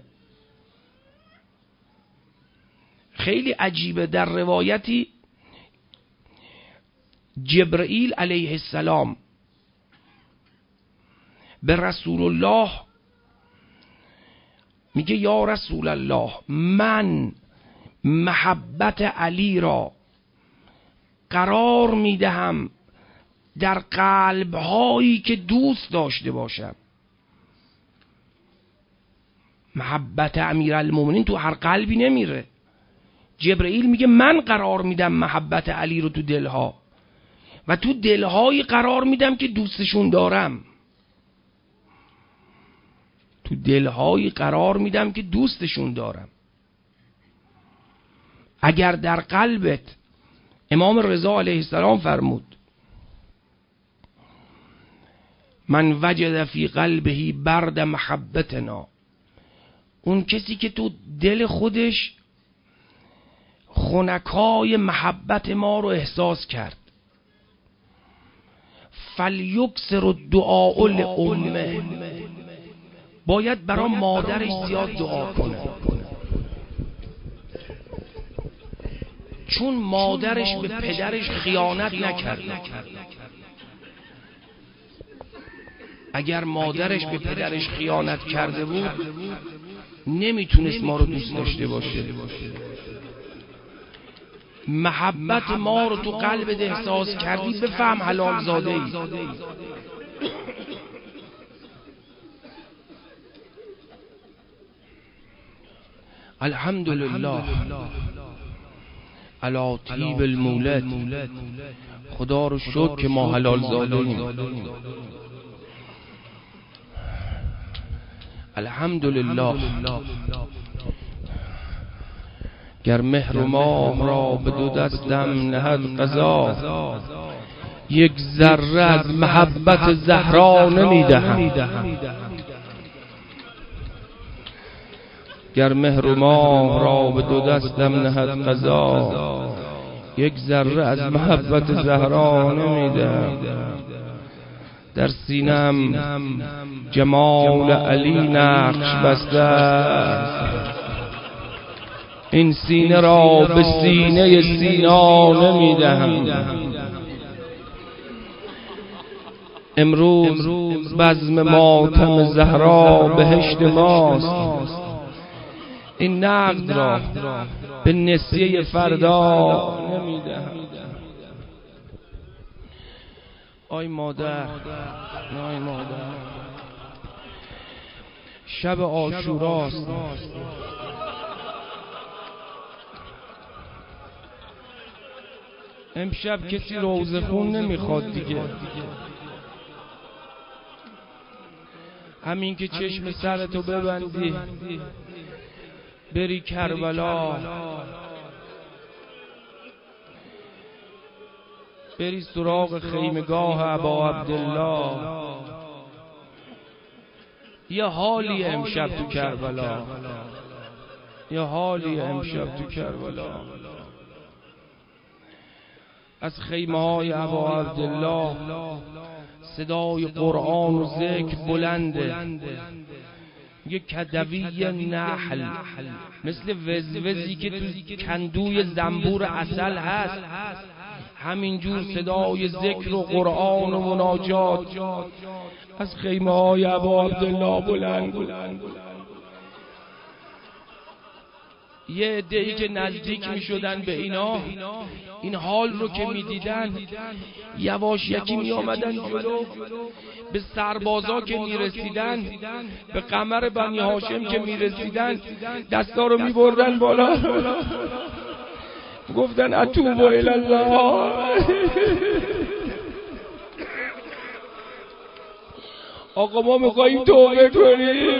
خیلی عجیبه. در روایتی جبرئیل علیه السلام به رسول الله میگه یا رسول الله، من محبت علی را قرار میدهم در قلب‌هایی که دوست داشته باشم. محبت امیرالمومنین تو هر قلبی نمیره. جبرئیل میگه من قرار میدم محبت علی رو تو دلها و تو دلهایی قرار میدم که دوستشون دارم. تو دلهایی قرار میدم که دوستشون دارم. اگر در قلبت، امام رضا علیه السلام فرمود من وجد فی قلبه برد محبتنا، اون کسی که تو دل خودش خنکای محبت ما رو احساس کرد، فلیکثر الدعاء لامه، باید برای مادرش زیاد دعا کنه، چون مادرش به پدرش خیانت نکرد. اگر مادرش به پدرش خیانت کرده بود نمیتونست ما رو دوست داشته باشه. محبت ما رو تو قلبت احساس کردی، بفهم حلال زاده ای. الحمدلله علی طیب المولد، خدا رو شکر که ما حلال زاده ایم. الحمدلله گر مهر و ماه را به دو دستم نهد قضا، یک ذره از محبت زهرا نمیدهم. گر مهر و ماه را به دو دستم نهد قضا، یک ذره از محبت زهرا نمیدهم. در سینم جمال علی نقش بسته است، این سینه را به سینه سینا نمیدهم. امروز بزم ماتم زهرا بهشت ماست، این نقد را به نسیه فردا نمیدهم. آی مادر، آی مادر، شب عاشوراست، امشب کسی روزه خون نمیخواد دیگه. همین که چشم سرتو ببندی بری کربلا، بری سراغ خیمگاه ابا عبدالله، یه حالی امشب تو کربلا، یه حالی امشب تو کربلا. از خیمه های ابا عبدالله صدای قرآن و ذکر بلنده. یه کدوی نحل مثل وزوزی که تو کندوی زنبور عسل هست، همینجور صدای ذکر و قرآن و مناجات از خیمه های ابا عبدالله بلند. یه عده‌ای که نزدیک می شدن به اینا، این حال رو که می دیدن یواش یکی می آمدن جلو، به سربازا که می رسیدن، به قمر بنی هاشم که می رسیدن، دستا رو می بردن بالا، گفتن اتوب الی الله، آقا ما میخواییم توبه کنیم.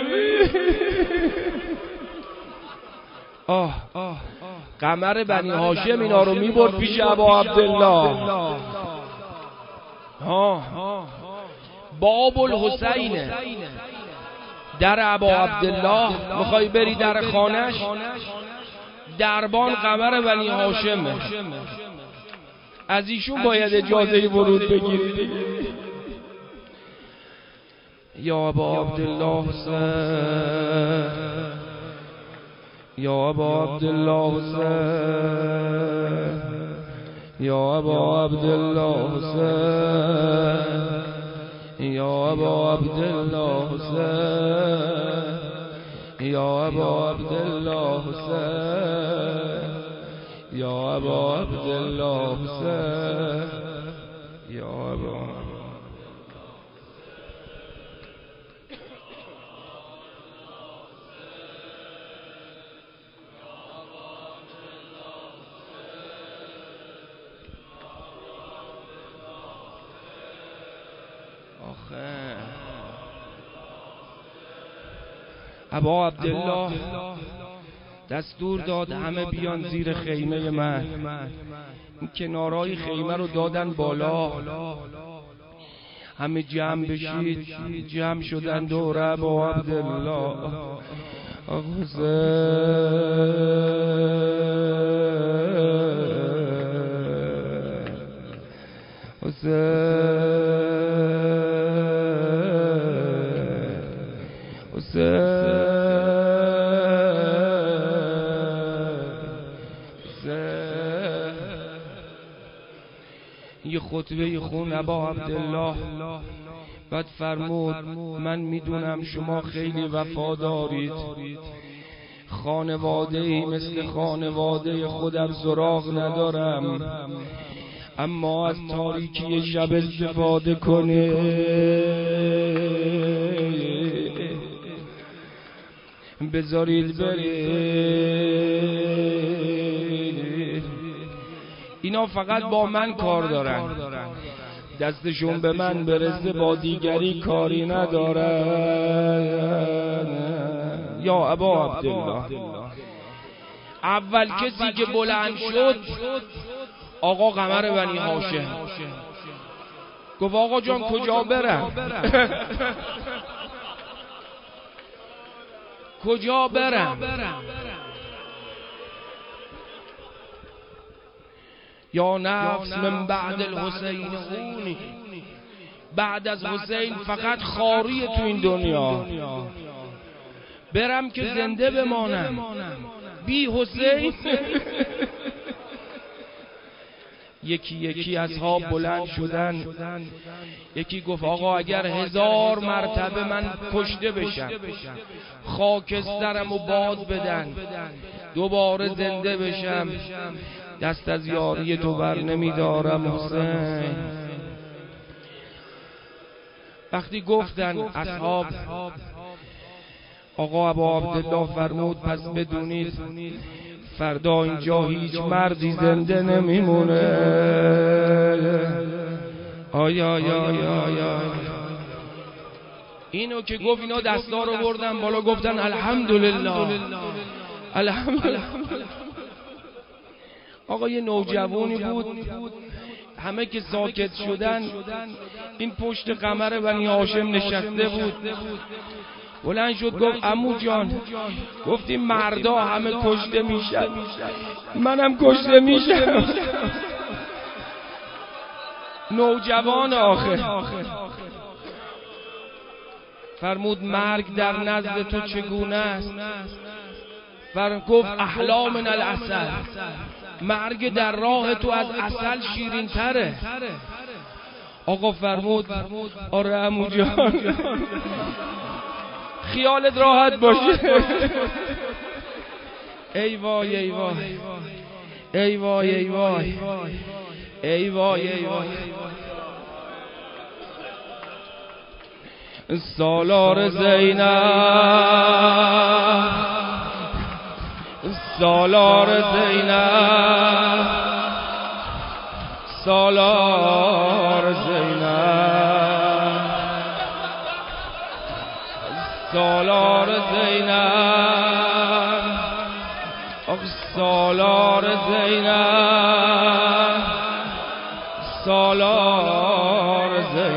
قمر بنی هاشم اینا رو میبرد پیش ابا عبدالله. باب الحسین، در ابا عبدالله میخوای بری در خانش، دربان قمر بنی هاشمه، از ایشون باید اجازه ورود بگیری. یا ابا عبدالله حسین، یا ابا عبدالله حسین، یا ابا عبدالله حسین، یا ابا عبدالله حسین، یا ابا عبدالله حسین، یا ابا عبدالله حسین، یا ابا ابا عبدالله دستور داد همه بیان زیر خیمه من. این کنارای خیمه رو دادن بالا، همه جمع بشید. جمع شدن دور ابا عبدالله یه خطبه خون ابا عبدالله. بعد فرمود من میدونم شما خیلی وفادارید، خانواده‌ای مثل خانواده خودم سراغ ندارم، اما از تاریکی شب استفاده کنه. بذارید برید. اینا فقط با من کار دارن، دستشون به من برسه با دیگری کاری ندارن. یا ابا عبدالله اول کسی که بلند شد آقا قمر بنی هاشم گفت آقا جان کجا برم؟ کجا برم؟ یا نفس من بعد الحسین خونی، بعد از حسین فقط خاری تو این دنیا، برم که زنده بمانم بی حسین. یکی یکی اصحاب بلند شدن. یکی گفت آقا اگر 1000 مرتبه من کشته بشم، خاکسترم و باد بدن، دوباره زنده بشم، دست از یاری تو بر نمیدارم حسین. وقتی گفتن اصحاب، آقا ابا عبدالله فرمود پس بدونید فردا اینجا هیچ مردی زنده نمیمونه. آیا یا یا یا اینو که گفت اینا دستا رو بردن بالا گفتن الحمدلله الحمدلله. آقا یه نوجوانی بود، همه که ساکت شدن این پشت قمر بنی هاشم نشسته بود. بلند شد گفت عمو جان، گفتیم مردا همه کشته میشن، منم کشته میشم. نوجوان آخه فرمود مرگ در نزد تو چگونه است؟ گفت احلا من العسل، مرگ در راه تو از عسل شیرین تره. آقا فرمود آره عمو جان، خیالت راحت باشه. ای وای ای وای ای وای ای وای ای وای ای وای. سالار زینب، سالار زینب، سالار زینب، سالار زینب، آخ سالار زینب، سالار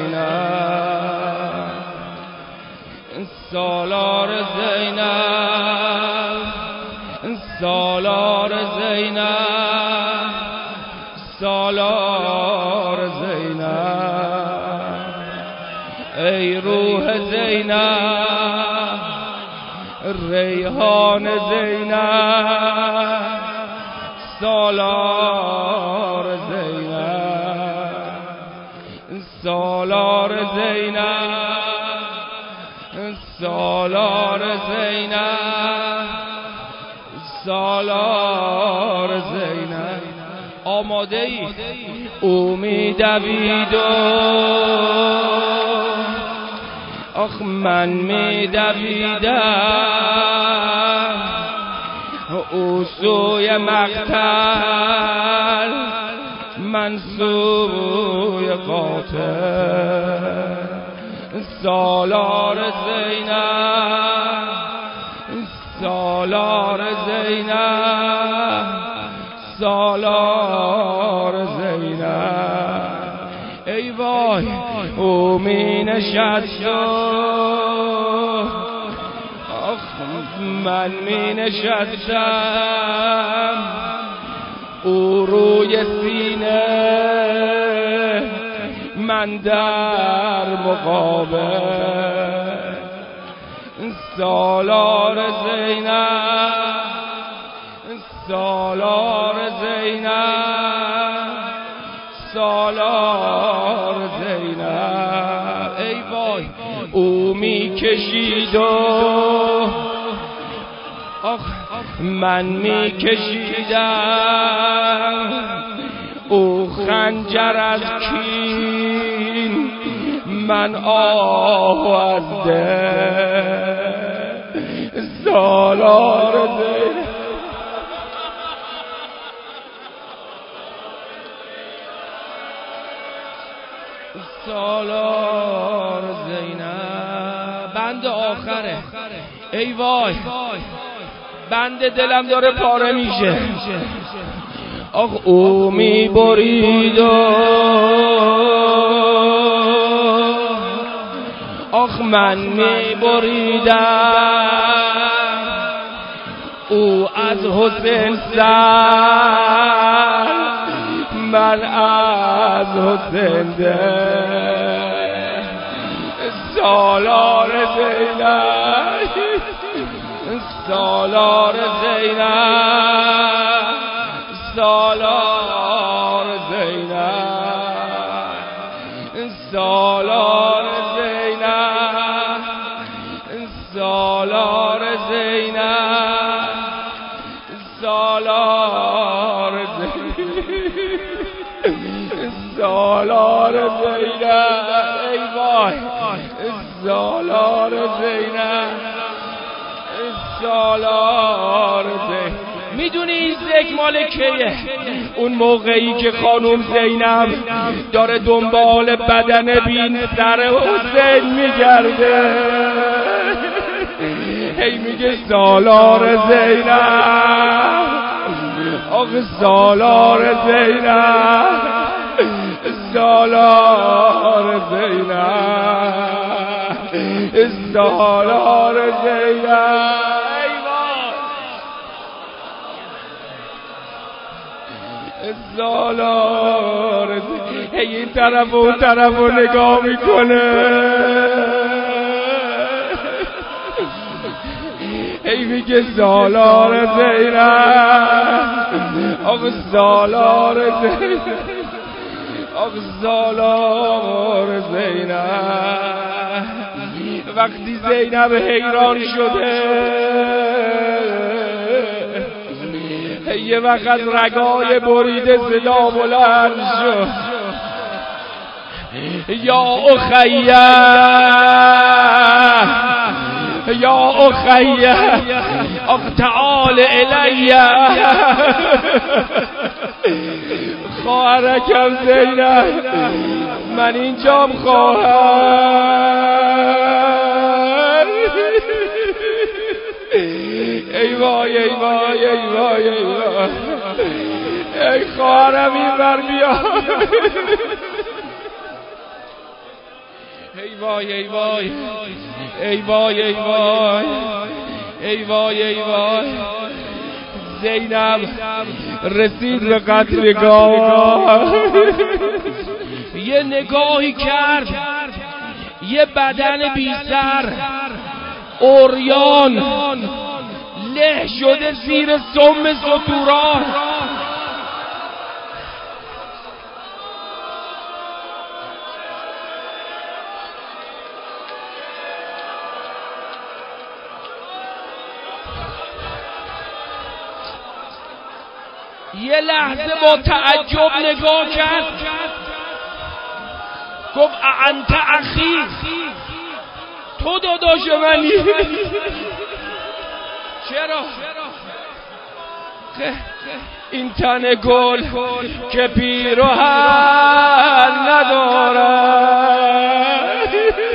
زینب، سالار زینب، سالار زینب، سالار زینب. ای روح زینب، ریحان زینب، سالار زینب. سالار زینب. آماده ای؟ او می دوید و آخ من می دویدم، او سوی مقتل من سوی قاتل. سالار زینب، سالار زینب، سالار زینب. ای وای او می نشست و آخ من می نشستم، او روی سینه من در مقابل. سالار زینب، سالار زینب، سالار زینب. ای وای او می کشید و آخ من می کشیدم، او خنجر از کین من آه از دل. سالار زینب، سالار زینب. بند آخره. ای وای بند دلم داره پاره میشه. آخ او می برید و آخ من می بریدم، او از حسین سر من از حسین دل. سالار زینب، سالار زینب، سالار زینب، سالار زینب، سالار زینب، سالار زینب، سالار زینب. ای وای سالار زینب، سالار زینب. میدونی این ذکر مال کیه؟ اون موقعی که خانم زینب داره دنبال بدن بین سر حسین میگرده، هی میگه سالار زینب، آخ سالار زینب، سالار زینب، سالار زینب. سالار هی این طرف و اون طرف رو نگاه میکنه، هی میگه سالار زینب، آخ سالار زینب، آخ سالار زینب. وقتی زینب حیران شده، یه وقت رگای بریده صدا بلند شد، یا اخیه یا اخیه آخ تعال الیه. خواهرکم زینب من اینجام خواهر. ای وای ای وای ای وای ای وای، ای خواهرم این بر بیا. ای وای ای وای ای وای ای وای ای وای ای وای. زینب رسید به قتلگاه، یه نگاهی کرد، یه بدن بی سر عریان له شده زیر سم ستوران. یه لحظه با تعجب نگاه کرد، گفت انت اخی، تو داداش منی. چرا؟ این تن گل که پیراهن ندارد،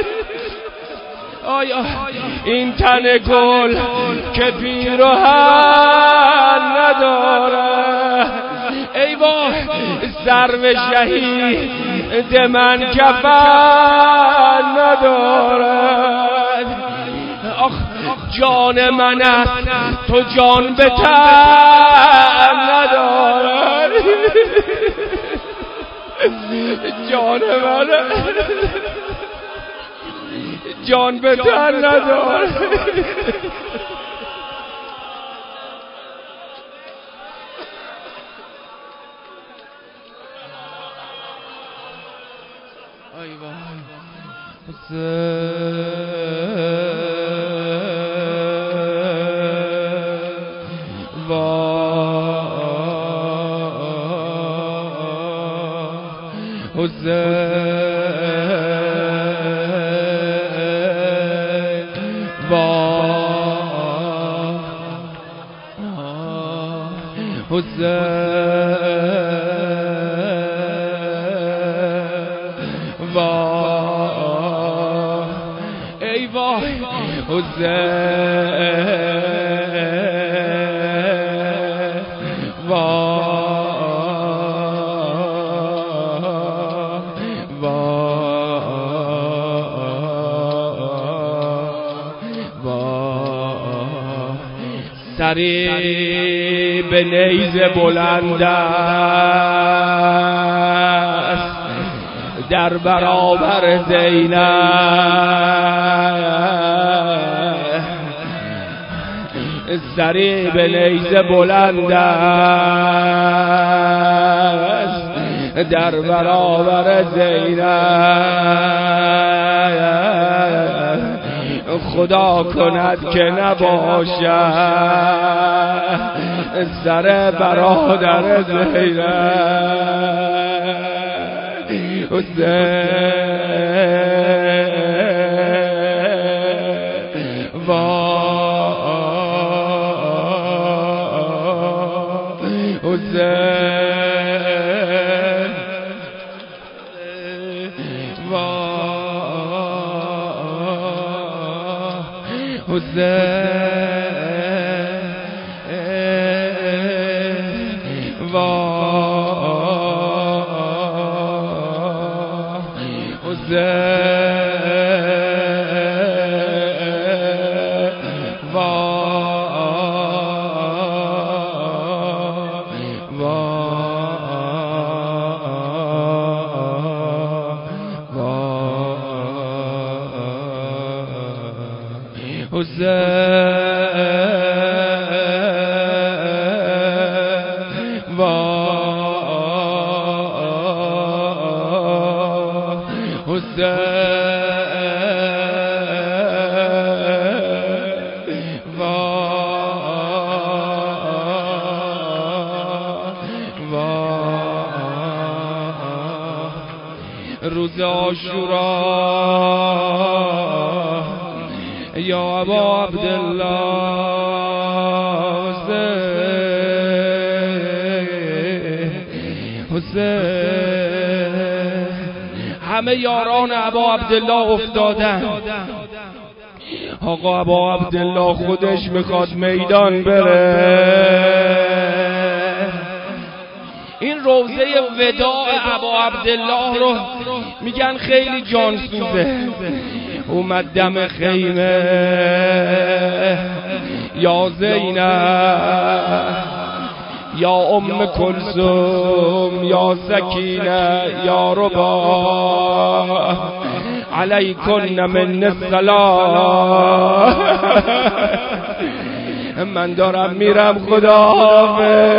آیا این تن گل که پیراهن ندارد، ای وای سرو شهید من کفن ندارد. آخ جان من است تو جان به تن ندارد، جان من جان به تن ندارد. ای وای ای وای سری به نیزه بلند است در برابر زینب، سری به نیزه بلند است در برابر زینب، خدا کند که نباشد سر برادر زینب. روز عاشورا یا ابا عبدالله حسین، همه یاران ابا عبدالله افتادن. آقا ابا عبدالله خودش میخواد میدان بره. این روزه وداع ابا عبدالله رو میگن خیلی جانسوزه. اومد دم خیمه، یا زینب یا ام کلثوم یا سکینه یا ربا علیکن من السلام، من دارم میرم خدا.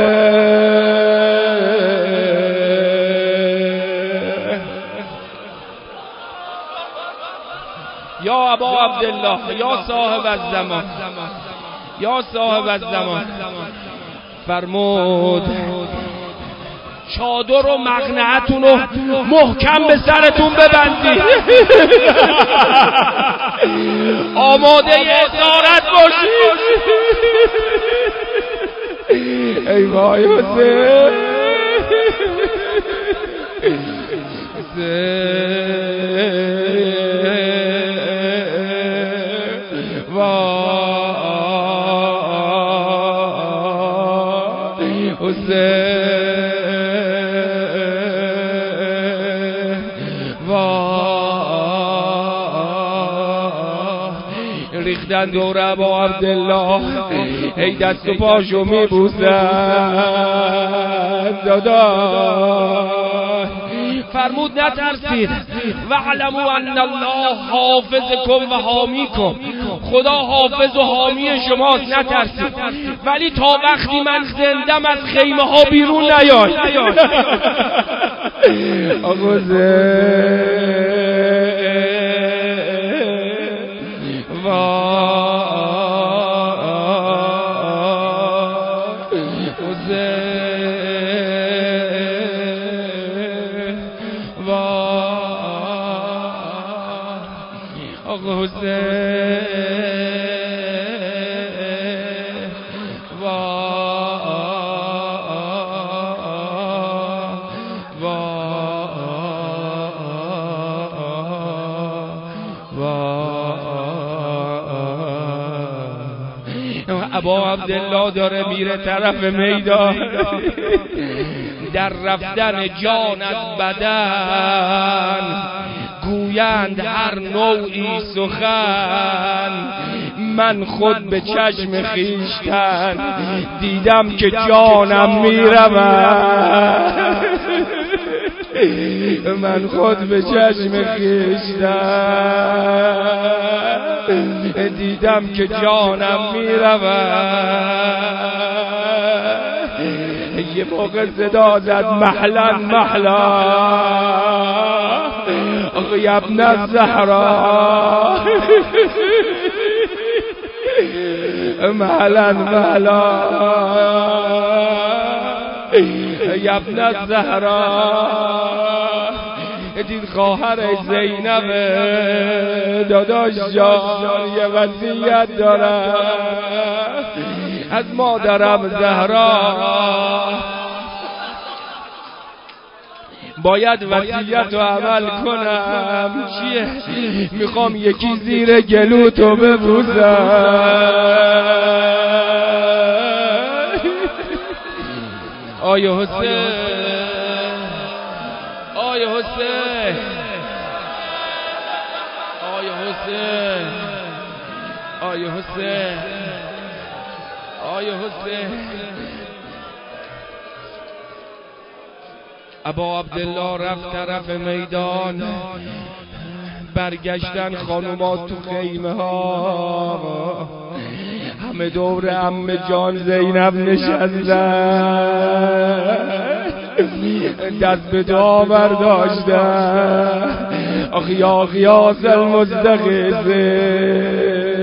یا ابا عبدالله یا صاحب الزمان، یا صاحب الزمان، فرمود چادر و مقنعتون رو محکم به سرتون ببندید آماده اسارت باشید. ای وای حسین ریختن دور ابا عبدالله، ای دست و پاشو میبوسن داداش. فرمود نترسید واعلموا ان الله حافظکم و حامیکم، خدا حافظ و حامی شماست، نترسید. ولی تا وقتی من زندم از خیمه ها بیرون نیاید. آقا ابا عبدالله داره میره طرف میدان، در رفتن جان از بدن گویند هر نوعی سخن. من خود به چشم خویشتن دیدم که جانم میرود، من خود به چشم خویشتن دیدم که جانم میرود. یه موقع صدا زد محلا محلا، آقای ابن الزهرا محلا محلا یا ابن الزهرا. دید خواهر زینب داداش جان یه وصیت دارم از مادرم زهرا، باید وصیت رو عمل کنم. چیه؟ میخوام یکی زیر گلوتو ببوسم. آیا حسین، آیا حسین، آیا حسین، آیا حسین، آیا حسین. ابا عبدالله رفت طرف میدان، برگشتن خانوما تو خیمه ها، همه دور عمه جان زینب نشستن، دست به دعا برداشتن. آخ یا غیاث المستغیث،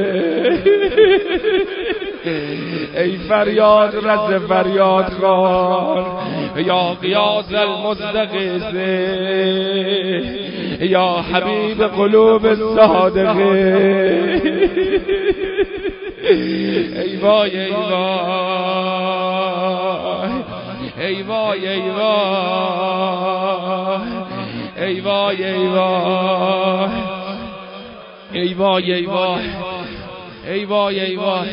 ای فریاد رس فریاد خوان، یا غیاث المستغیث، یا حبیب قلوب الصادقه. ای وای ای وای، ای وای ای وای، ای وای ای وای، ای وای ای وای، ای وای ای وای.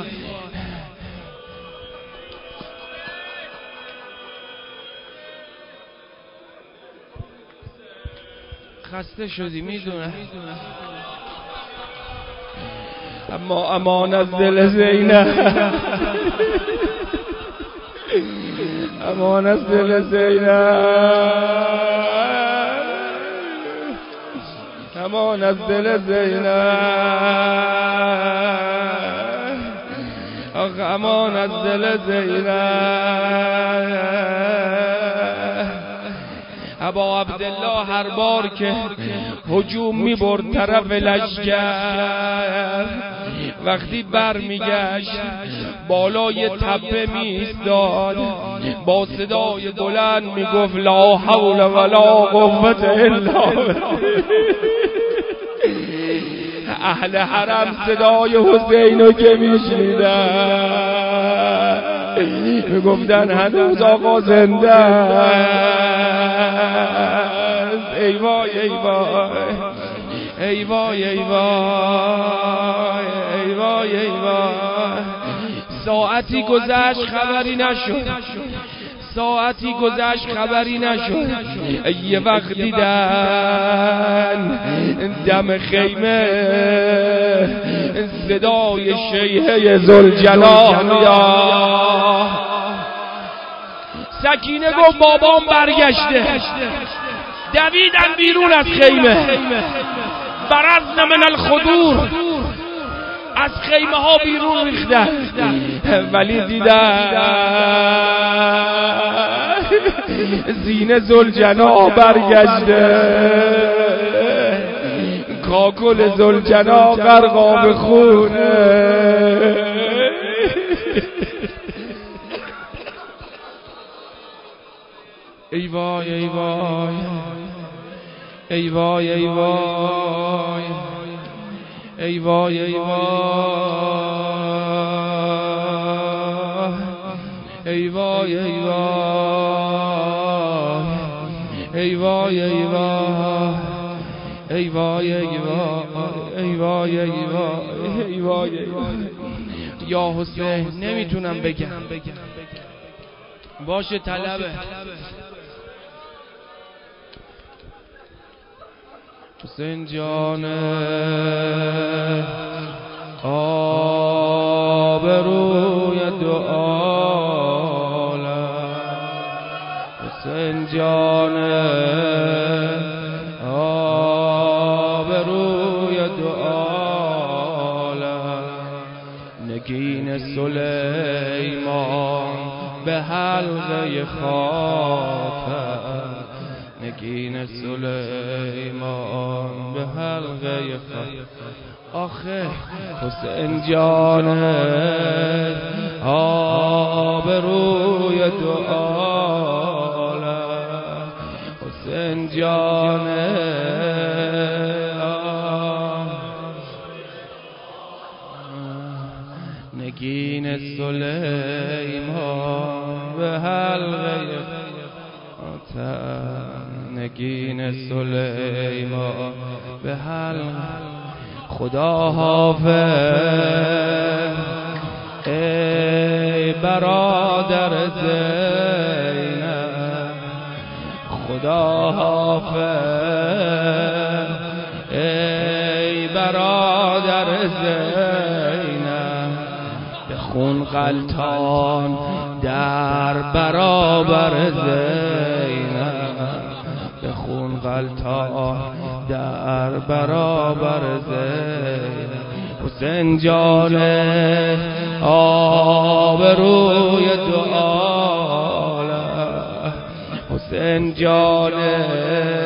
خسته شدی میدونم، اما امان از دل زینب، امان از دل زینب، امان از دل زینب، آخ امان از دل زینب. ابا عبدالله هر بار که هجوم می‌برد طرف لشکر، وقتی برمیگشت بالای تپه میایستاد، با صدای بلند میگفت لا حول ولا قوة الا بالله. اهل حرم صدای حسینو که میشنیدن میگفتن هنوز آقا زنده است. ای وای ای وای ای وای ای وای ای وای ای وای. ساعتی گذشت خبری نشد، ساعتی گذشت خبری نشد. یه وقت دیدن دم خیمه صدای شیهه ذوالجلال میاد. سکینه گفت بابام برگشته. دویدن بیرون از خیمه، برزن من الخدور، از خیمه ها بیرون ریختن. ولی دیدن زینه ذوالجنا برگشته، کاکل ذوالجنا غرقاب خونه. ای وای ای وای ای وای ای وای ای وای ای وای ای وای ای وای ای وای ای وای ای وای ای وای ای وای ای وای. یا حسین نمیتونم بگم، باشه طلبه. حسین جان آبروی دو عالم، حسین جان آبروی دو عالم. نگین سلیمان به حلقه خاتم، نگین سلیمان به حلقه خاتم. آخه حسین جان آبروی دو عالم، حسین جان نگین سلیمان به حلقه خاتم، نگین سلیمان به حلقه. خدا حافظ ای برادر زینب، خدا حافظ ای برادر زینب. به خون غلطان در برابر زینب، به خون غلطان در برابر زینب. حسین جان آبروی دو عالم، حسین جان